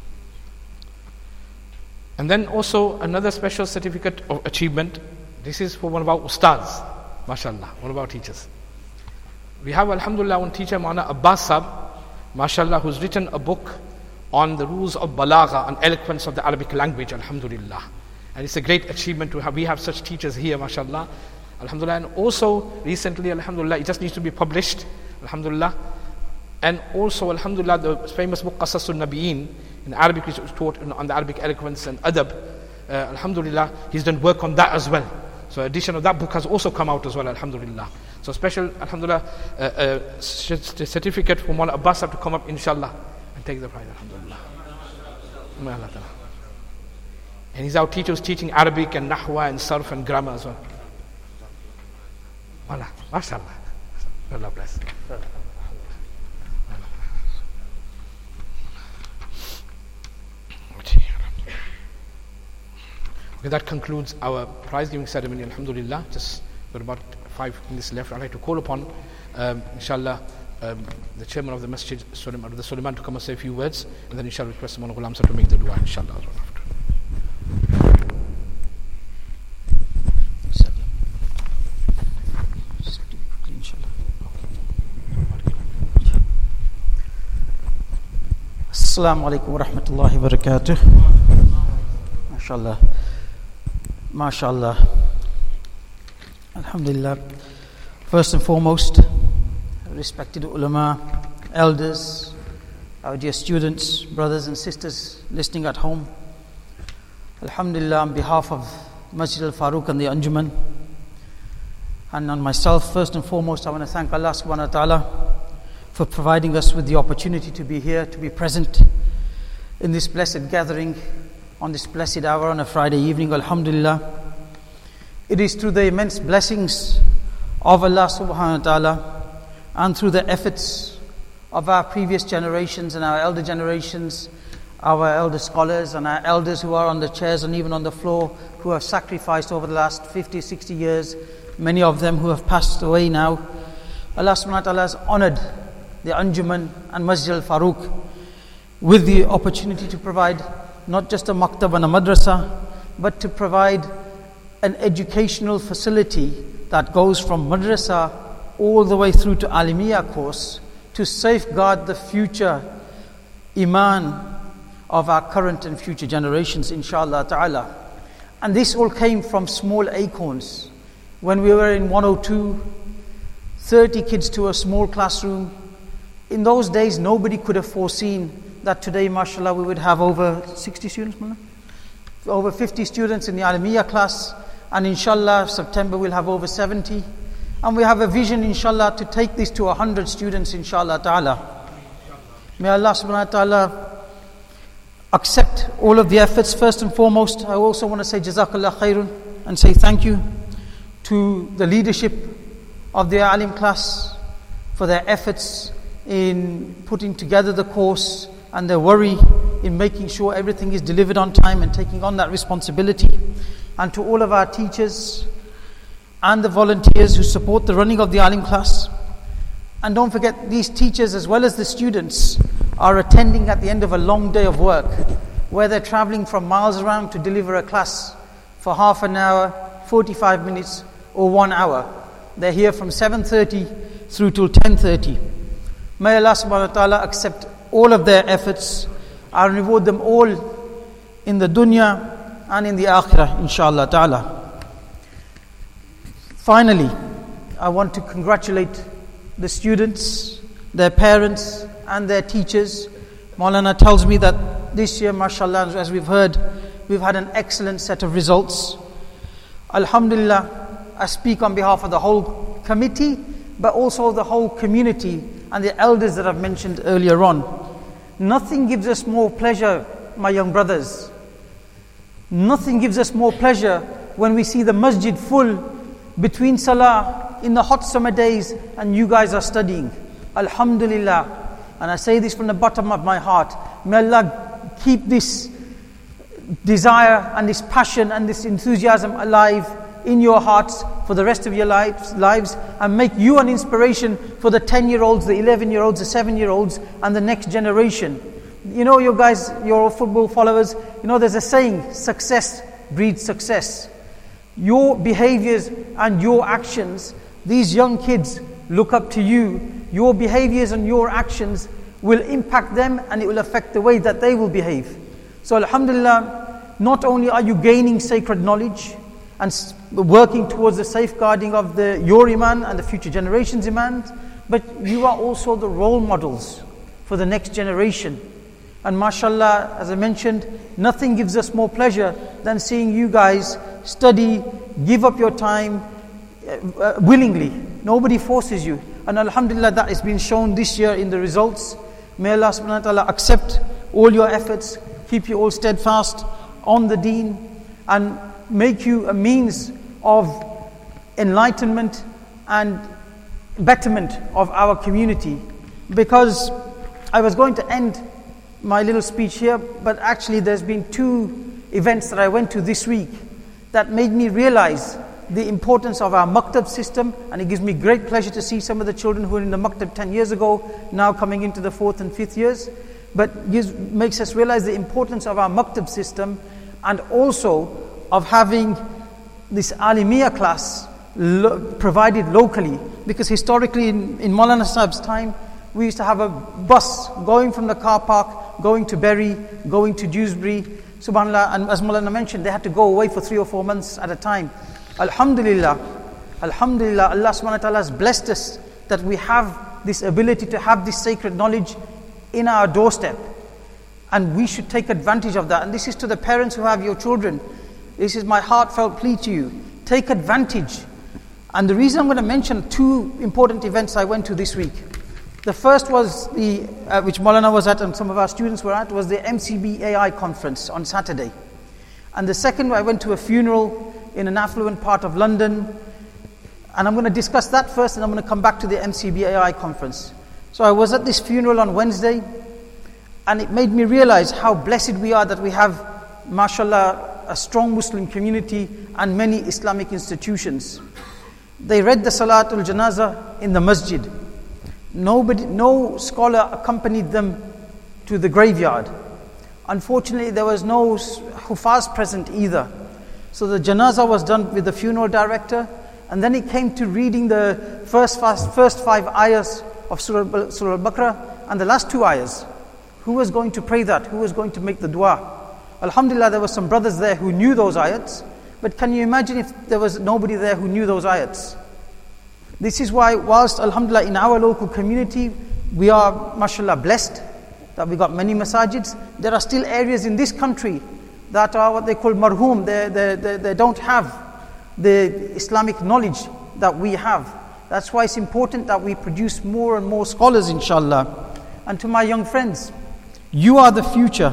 And then also another special certificate of achievement. This is for one of our ustads, mashallah, one of our teachers. We have, alhamdulillah, one teacher, Maulana Abbas Sahib, mashallah, who's written a book on the rules of balagha and eloquence of the Arabic language, alhamdulillah. And it's a great achievement to have, we have such teachers here, mashallah, alhamdulillah. And also recently, alhamdulillah, it just needs to be published, alhamdulillah. And also, alhamdulillah, the famous book Qasasul Nabiyeen in Arabic, which was taught on the Arabic eloquence and adab, uh, alhamdulillah, he's done work on that as well. So edition of that book has also come out as well, alhamdulillah. So special, alhamdulillah, uh, uh, certificate for Maulana Abbas have to come up, inshallah, and take the prize, alhamdulillah. And he's our teacher who's teaching Arabic and Nahwa and Sarf and grammar as well. Wallah, mashallah. Allah bless. Okay, that concludes our prize giving ceremony, alhamdulillah. Just got about five minutes left. I'd like to call upon, um, inshallah, um, the chairman of the Masjid, Suleiman, the Suleiman, to come and say a few words, and then inshallah request Maulana Ghulam Sahib to make the dua, inshallah. Assalamu alaikum wa rahmatullahi wa barakatuh. MashaAllah. MashaAllah. Alhamdulillah. First and foremost, respected ulama, elders, our dear students, brothers and sisters listening at home. Alhamdulillah, on behalf of Masjid Al-Farooq and the Anjuman, and on myself, first and foremost, I want to thank Allah subhanahu wa ta'ala for providing us with the opportunity to be here, to be present in this blessed gathering on this blessed hour on a Friday evening, alhamdulillah. It is through the immense blessings of Allah subhanahu wa ta'ala and through the efforts of our previous generations and our elder generations, our elder scholars and our elders who are on the chairs and even on the floor, who have sacrificed over the last fifty, sixty years, many of them who have passed away now. Allah subhanahu wa ta'ala has honored the Anjuman and Masjid Al-Farooq with the opportunity to provide not just a maktab and a madrasa, but to provide an educational facility that goes from madrasa all the way through to Alimiya course to safeguard the future iman of our current and future generations, inshallah ta'ala. And this all came from small acorns. When we were in one oh two, thirty kids to a small classroom. In those days, nobody could have foreseen that today, mashallah, we would have over sixty students, Mullah? Over fifty students in the Alamiya class, and inshallah, September we'll have over seventy. And we have a vision, inshallah, to take this to one hundred students, inshallah ta'ala. May Allah subhanahu wa ta'ala accept all of the efforts. First and foremost, I also want to say Jazakallah khairun and say thank you to the leadership of the Alim class for their efforts in putting together the course and their worry in making sure everything is delivered on time and taking on that responsibility. And to all of our teachers and the volunteers who support the running of the Alim class. And don't forget, these teachers as well as the students are attending at the end of a long day of work, where they're traveling from miles around to deliver a class for half an hour, forty-five minutes or one hour. They're here from seven thirty through till ten thirty. May Allah subhanahu wa ta'ala accept all of their efforts and reward them all in the dunya and in the akhirah, inshallah ta'ala. Finally, I want to congratulate the students, their parents and their teachers. Maulana tells me that this year, mashallah, as we've heard, we've had an excellent set of results. Alhamdulillah, I speak on behalf of the whole committee, but also the whole community and the elders that I've mentioned earlier on. Nothing gives us more pleasure, my young brothers. Nothing gives us more pleasure when we see the masjid full between salah in the hot summer days and you guys are studying. Alhamdulillah. And I say this from the bottom of my heart. May Allah keep this desire and this passion and this enthusiasm alive in your hearts for the rest of your lives, lives and make you an inspiration for the ten-year-olds, the eleven-year-olds, the seven-year-olds and the next generation. You know, you guys, your football followers, you know, there's a saying, success breeds success. Your behaviors and your actions, these young kids look up to you. Your behaviors and your actions will impact them and it will affect the way that they will behave. So alhamdulillah, not only are you gaining sacred knowledge and working towards the safeguarding of the your iman and the future generations' iman, but you are also the role models for the next generation. And mashallah, as I mentioned, nothing gives us more pleasure than seeing you guys study, give up your time uh, willingly. Nobody forces you. And alhamdulillah, that has been shown this year in the results. May Allah subhanahu wa ta'ala accept all your efforts, keep you all steadfast on the deen, and make you a means of enlightenment and betterment of our community. Because I was going to end my little speech here, but actually there's been two events that I went to this week that made me realize the importance of our maktab system, and it gives me great pleasure to see some of the children who were in the maktab ten years ago now coming into the fourth and fifth years. But gives, makes us realize the importance of our maktab system and also of having this Alimiyah class lo- provided locally. Because historically in, in Maulana Sahib's time, we used to have a bus going from the car park, going to Bury, going to Dewsbury, subhanAllah, and as Maulana mentioned, they had to go away for three or four months at a time. Alhamdulillah, Alhamdulillah, Allah subhanahu wa ta'ala has blessed us that we have this ability to have this sacred knowledge in our doorstep. And we should take advantage of that. And this is to the parents who have your children. This is my heartfelt plea to you. Take advantage. And the reason I'm going to mention two important events I went to this week. The first was the, uh, which Maulana was at and some of our students were at, was the M C B A I conference on Saturday. And the second, I went to a funeral in an affluent part of London. And I'm going to discuss that first and I'm going to come back to the M C B A I conference. So I was at this funeral on Wednesday and it made me realize how blessed we are that we have, mashallah, a strong Muslim community and many Islamic institutions. They read the Salatul Janazah in the masjid. Nobody, no scholar accompanied them to the graveyard. Unfortunately, there was no Hufaz present either. So the Janazah was done with the funeral director, and then it came to reading the first, first five ayahs of Surah, Surah Al-Baqarah and the last two ayahs. Who was going to pray that? Who was going to make the dua? Alhamdulillah, there were some brothers there who knew those ayats, but can you imagine if there was nobody there who knew those ayats? This is why, whilst alhamdulillah in our local community we are mashallah blessed that we got many masajids, there are still areas in this country that are what they call marhum. They, they, they, they don't have the Islamic knowledge that we have. That's why it's important that we produce more and more scholars, inshallah. And to my young friends, you are the future.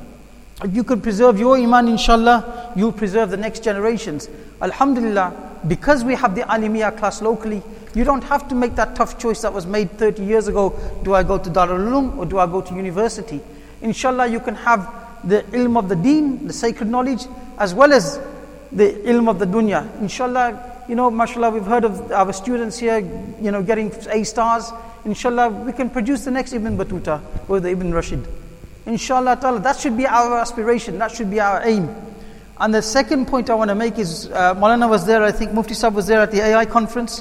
If you could preserve your iman, inshallah, you'll preserve the next generations. Alhamdulillah, because we have the Alimiyah class locally, you don't have to make that tough choice that was made thirty years ago. Do I go to Darul Uloom or do I go to university? inshallah you can have the ilm of the deen, the sacred knowledge, as well as the ilm of the dunya. Inshallah, you know, mashallah, we've heard of our students here, you know, getting A stars. Inshallah, we can produce the next Ibn Battuta or the Ibn Rashid. Inshallah ta'ala, that should be our aspiration, that should be our aim. And the second point I want to make is, uh, Maulana was there, I think Mufti Sahib was there at the A I conference.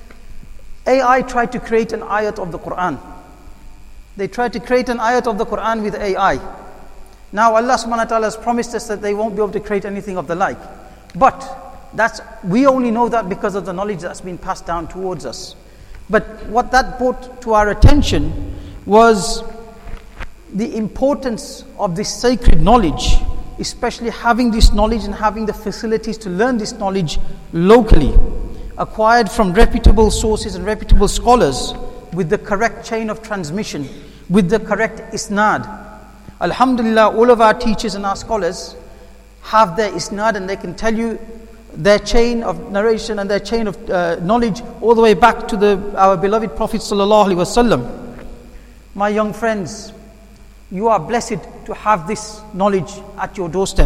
A I tried to create an ayat of the Quran. They tried to create an ayat of the Quran with A I. Now Allah subhanahu wa ta'ala has promised us that they won't be able to create anything of the like. But that's, we only know that because of the knowledge that's been passed down towards us. But what that brought to our attention was the importance of this sacred knowledge, especially having this knowledge and having the facilities to learn this knowledge locally, acquired from reputable sources and reputable scholars, with the correct chain of transmission, with the correct isnad. Alhamdulillah, all of our teachers and our scholars have their isnad, and they can tell you their chain of narration and their chain of uh, knowledge all the way back to the our beloved Prophet sallallahu alaihi wasallam. My young friends, you are blessed to have this knowledge at your doorstep.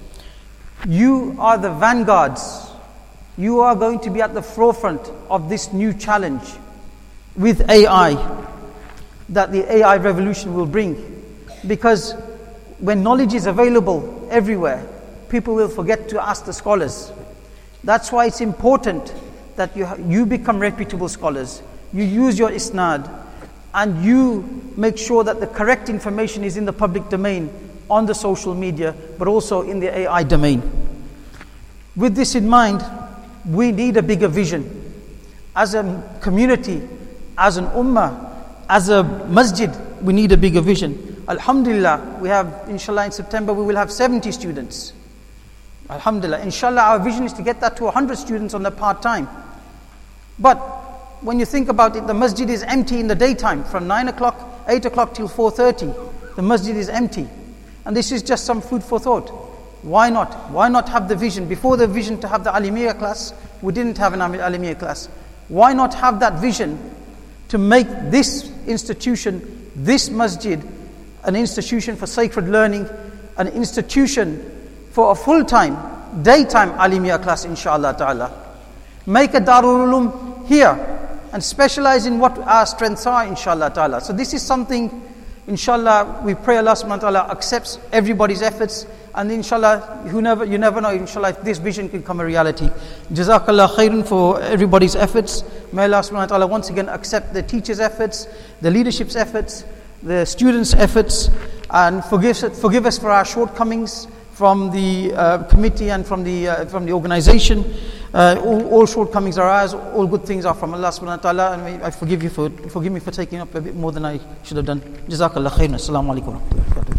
You are the vanguards. You are going to be at the forefront of this new challenge with A I that the A I revolution will bring. Because when knowledge is available everywhere, people will forget to ask the scholars. That's why it's important that you you become reputable scholars. You use your isnad, and you make sure that the correct information is in the public domain, on the social media, but also in the A I domain. With this in mind, we need a bigger vision. As a community, as an ummah, as a masjid, we need a bigger vision. Alhamdulillah, we have, inshallah, in September, we will have seventy students. Alhamdulillah. Inshallah, our vision is to get that to one hundred students on the part-time. But when you think about it, the masjid is empty in the daytime, from nine o'clock, eight o'clock till four thirty. The masjid is empty. And this is just some food for thought. Why not? Why not have the vision? Before the vision to have the Alimiyah class, we didn't have an Alimiyah class. Why not have that vision to make this institution, this masjid, an institution for sacred learning, an institution for a full-time, daytime Alimiyah class, inshallah ta'ala. Make a Darul Ulum here and specialize in what our strengths are, inshallah ta'ala. So this is something, inshallah, we pray Allah subhanahu wa ta'ala accepts everybody's efforts, and inshallah, you never, you never know, inshallah, if this vision can become a reality. Jazakallah khairun for everybody's efforts. May Allah subhanahu wa ta'ala once again accept the teachers' efforts, the leadership's efforts, the students' efforts, and forgive, forgive us for our shortcomings from the uh, committee and from the uh, from the organization. Uh, all, all shortcomings are ours. All good things are from Allah subhanahu wa ta'ala. And I forgive you for forgive me for taking up a bit more than I should have done. Jazakallah khairan. Assalamu alaikum wa rahmatullahi wa barakatuh.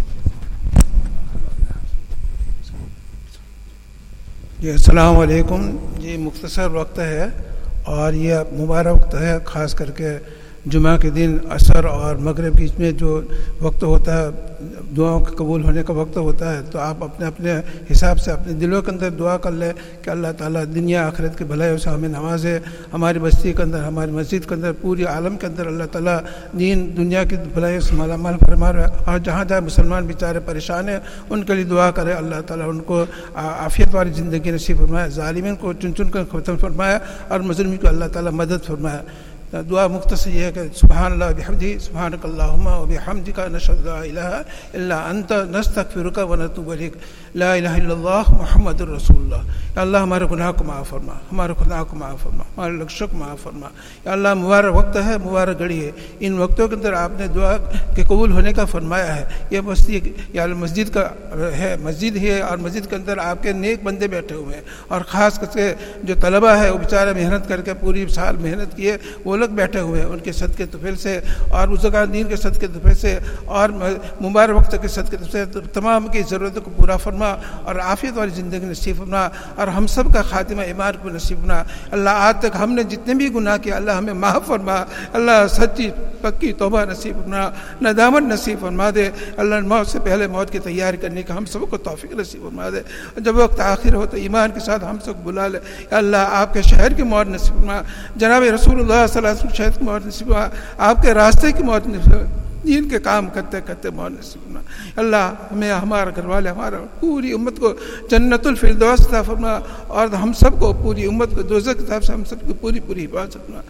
जी अस्सलाम वालेकुम जी मुख्तसर वक्त है और ये मुबारक वक्त है, ख़ास करके जुमा के दिन असर और मगरिब के बीच में जो वक्त होता है, दुआओं के कबूल होने का वक्त होता है, तो आप अपने अपने हिसाब से अपने दिलों के अंदर दुआ कर लें कि अल्लाह ताला दुनिया आखिरत की भलाई से हमें नवाजे, हमारी बस्ती के अंदर, हमारी मस्जिद के अंदर, पूरी आलम के अंदर अल्लाह ताला दीन दुनिया की भलाई से मालामाल फरमा रहा है। और जहाँ जहाँ मुसलमान बेचारे परेशान हैं उनके लिए दुआ करें, अल्लाह ताला उनको आफियत वाली ज़िंदगी नसीब फरमाए, ज़ालिमीन को चुन चुन कर ख़त्म फरमाए और मज़लूमीन को अल्लाह ताला मदद फरमाए। दुआ मुख्तसर ये है कि सुब्हानल्लाह बिहम्दिही सुब्हानकल्लाहुम्मा व बिहम्दिका नशहदु ला इलाहा इल्ला अंता नस्तगफिरुका व नतूबु इलैक ला इलाहा इल्लल्लाह मुहम्मदुर रसूलुल्लाह। या अल्लाह हमारे गुनाह को माफ़ फरमा, हमारे गुनाह को माफ़ फरमा, हमारे लक्ष्यों को माफ़ फरमा। या अल्लाह मुबारक वक्त है, मुबारक घड़ी है, इन वक्तों के अंदर आपने दुआ के कबूल होने का फरमाया है। ये बस्ती या मस्जिद का है, मस्जिद है और मस्जिद के अंदर आपके नेक बंदे बैठे हुए हैं और ख़ास करके जो तलबा है वो बेचारे मेहनत करके पूरी साल मेहनत किए, वो लोग बैठे हुए हैं, उनके सदके तुफैल से और बुज़ुर्गान दीन के सदके तुफैल से और मुबारक वक्त के सदके से तमाम की ज़रूरतों को पूरा फरमा और आफियत वाली ज़िंदगी नसीब फरमा और हम सब का खातिमा ईमान को नसीब फरमा। अल्लाह आज तक हमने जितने भी गुनाह किए अल्लाह हमें माफ़ फरमा, अल्लाह सच्ची पक्की तौबा नसीब फरमा, नदामत नसीब फरमा दे। अल्लाह मौत से पहले मौत की तैयारी करने का हम सबको तौफीक नसीब फरमा दे। जब वक्त आखिर हो तो ईमान के साथ हम सब बुला ले। अल्लाह आपके शहर की मौत नसीब फरमा, जनाब रसूलुल्लाह सल्लल्लाहु अलैहि वसल्लम शहर की मौत नसीब फरमा, आपके रास्ते की मौत नसीब दीन के काम करते करते मौत नसीब फरमा। अल्लाह हमें, हमारा घर वाले, हमारा पूरी उम्मत को जन्नतुल फिरदौस अता फरमा और हम सबको, पूरी उम्मत को दोज़ख की तरफ से हम सबको पूरी पूरी हिफाजत फरमा।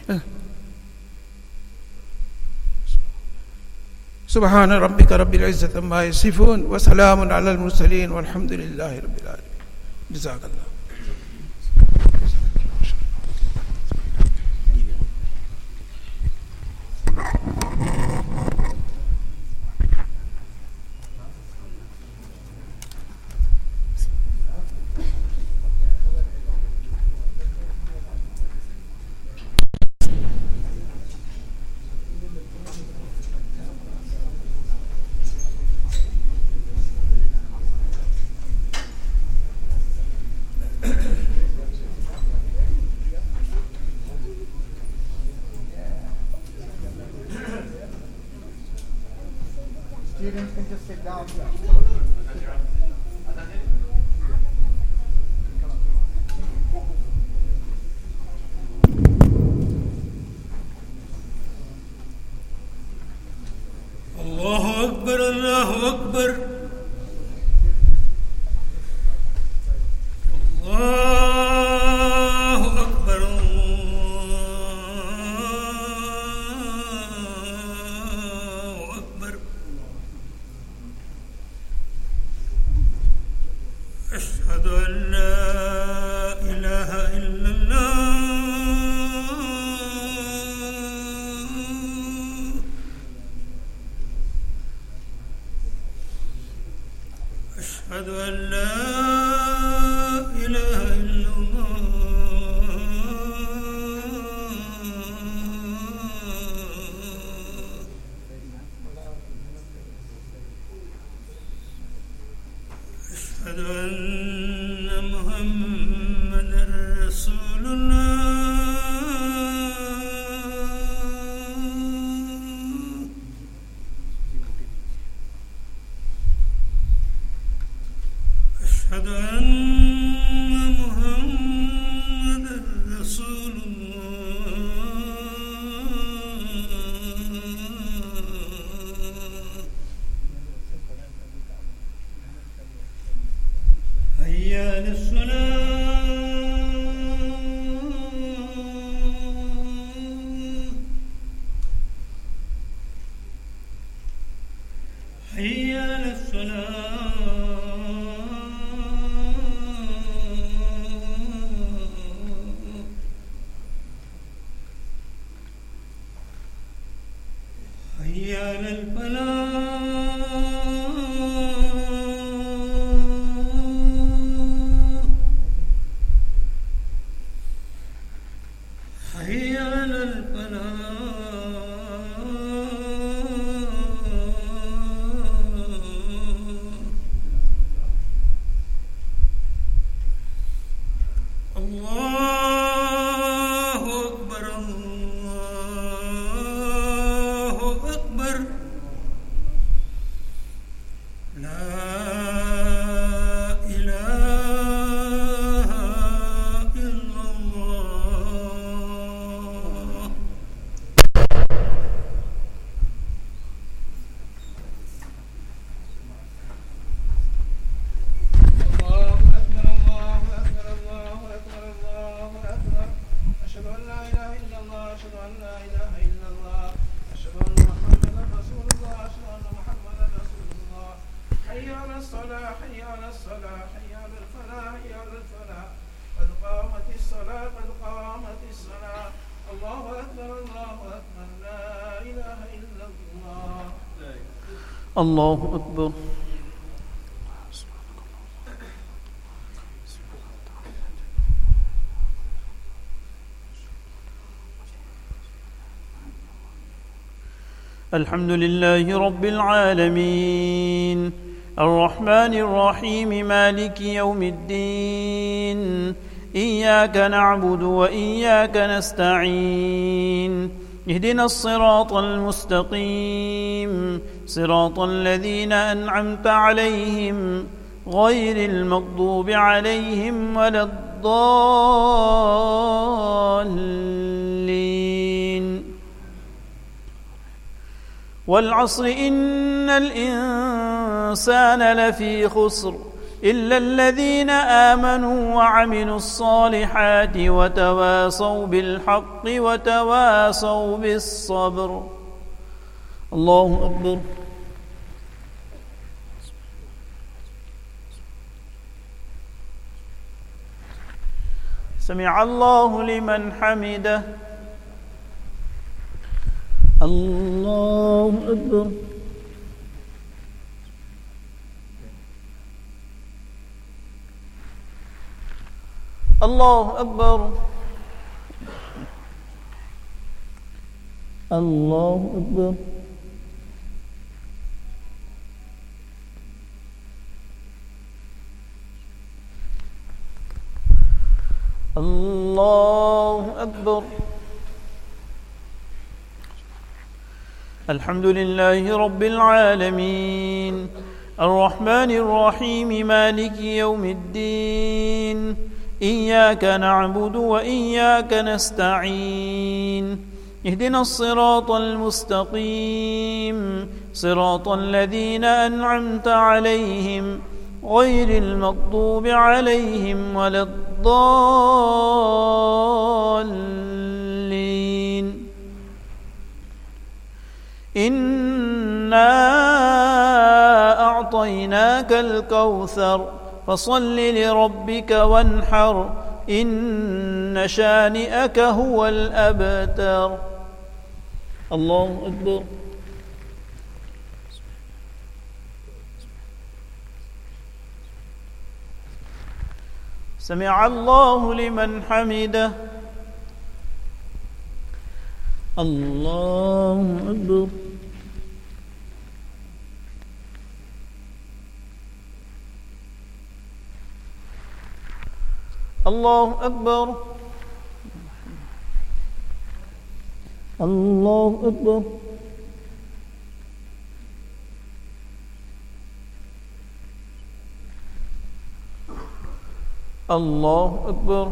सुब्हान रब्बिका रब्बिल इज़्ज़ति अम्मा यसिफून व सलामुन अलल मुरसलीन वल्हम्दुलिल्लाहि रब्बिल आलमीन। जज़ाकल्लाह। Students can just sit down here. Allahu Akbar, Allahu Akbar. Allahu Akbar, Allahu Akbar. Ashhadu an la ilaha illallah. أشهد أن لا إله إلا الله. أشهد أن محمدا رسول الله. أشهد أن محمدا رسول الله. حي على الصلاة. حي على الصلاة. حي على الفلاح. حي على الفلاح. الله أكبر، الله أكبر. لا إله إلا الله. الله أكبر، الله أكبر، الله أكبر، الله أكبر. أشهد أن لا إله إلا الله، أشهد أن لا إله إلا الله، أشهد أن محمدا رسول الله، أشهد أن محمدا رسول الله. حي على الصلاة، حي على الصلاة، حي على الفلاح، حي على الفلاح. قد قامت الصلاة، قد قامت الصلاة. الله أكبر، الله أكبر، لا إله إلا الله. الله أكبر. الحمد لله رب العالمين الرحمن الرحيم مالك يوم الدين إياك نعبد وإياك نستعين اهدنا الصراط المستقيم صراط الذين أنعمت عليهم غير المغضوب عليهم ولا الضالين والعصر إن الإنسان لفي خسر إلا الذين آمنوا وعملوا الصالحات وتواصوا بالحق وتواصوا بالصبر. الله أكبر. سمع الله لمن حمده. الله أكبر. الله أكبر. الله أكبر. الله أكبر. الحمد لله رب العالمين الرحمن الرحيم مالك يوم الدين إياك نعبد وإياك نستعين اهدنا الصراط المستقيم صراط الذين أنعمت عليهم غير المغضوب عليهم ولا الضالين. إنا أعطيناك الكوثر فصل لربك وانحر إن شانئك هو الأبتر. الله أكبر. سمع الله لمن حمده. الله أكبر. الله أكبر. الله أكبر. الله أكبر.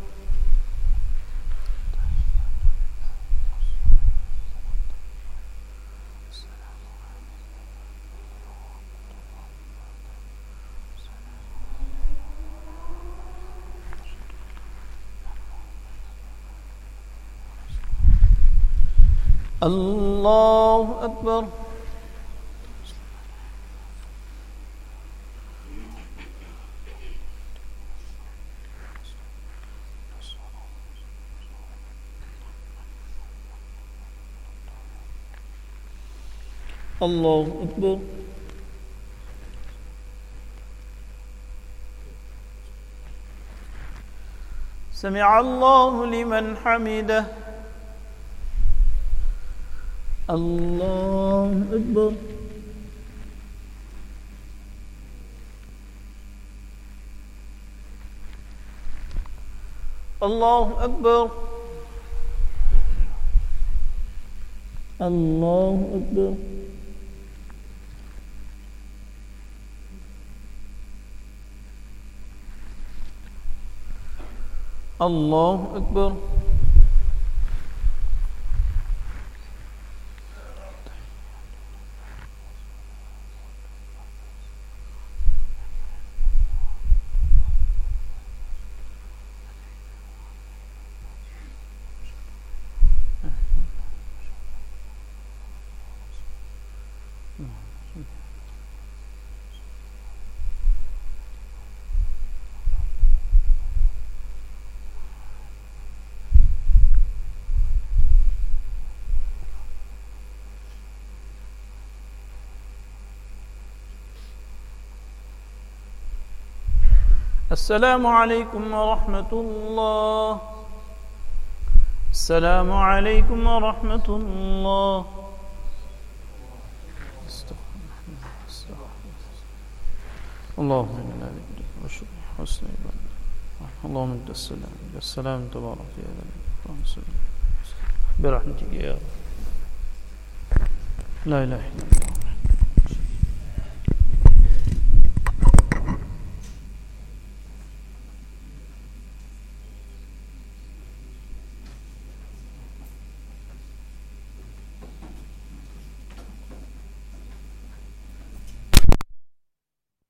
الله أكبر. الله أكبر. سمع الله لمن حمده. الله أكبر. الله أكبر. الله أكبر. الله أكبر. السلام عليكم ورحمة الله. السلام عليكم ورحمة الله. اللهم إنا بك وشكر حسن عبادك. اللهم أنت السلام السلام تبارك يا ذا الجلال برحمتك يا رب. لا إله إلا الله.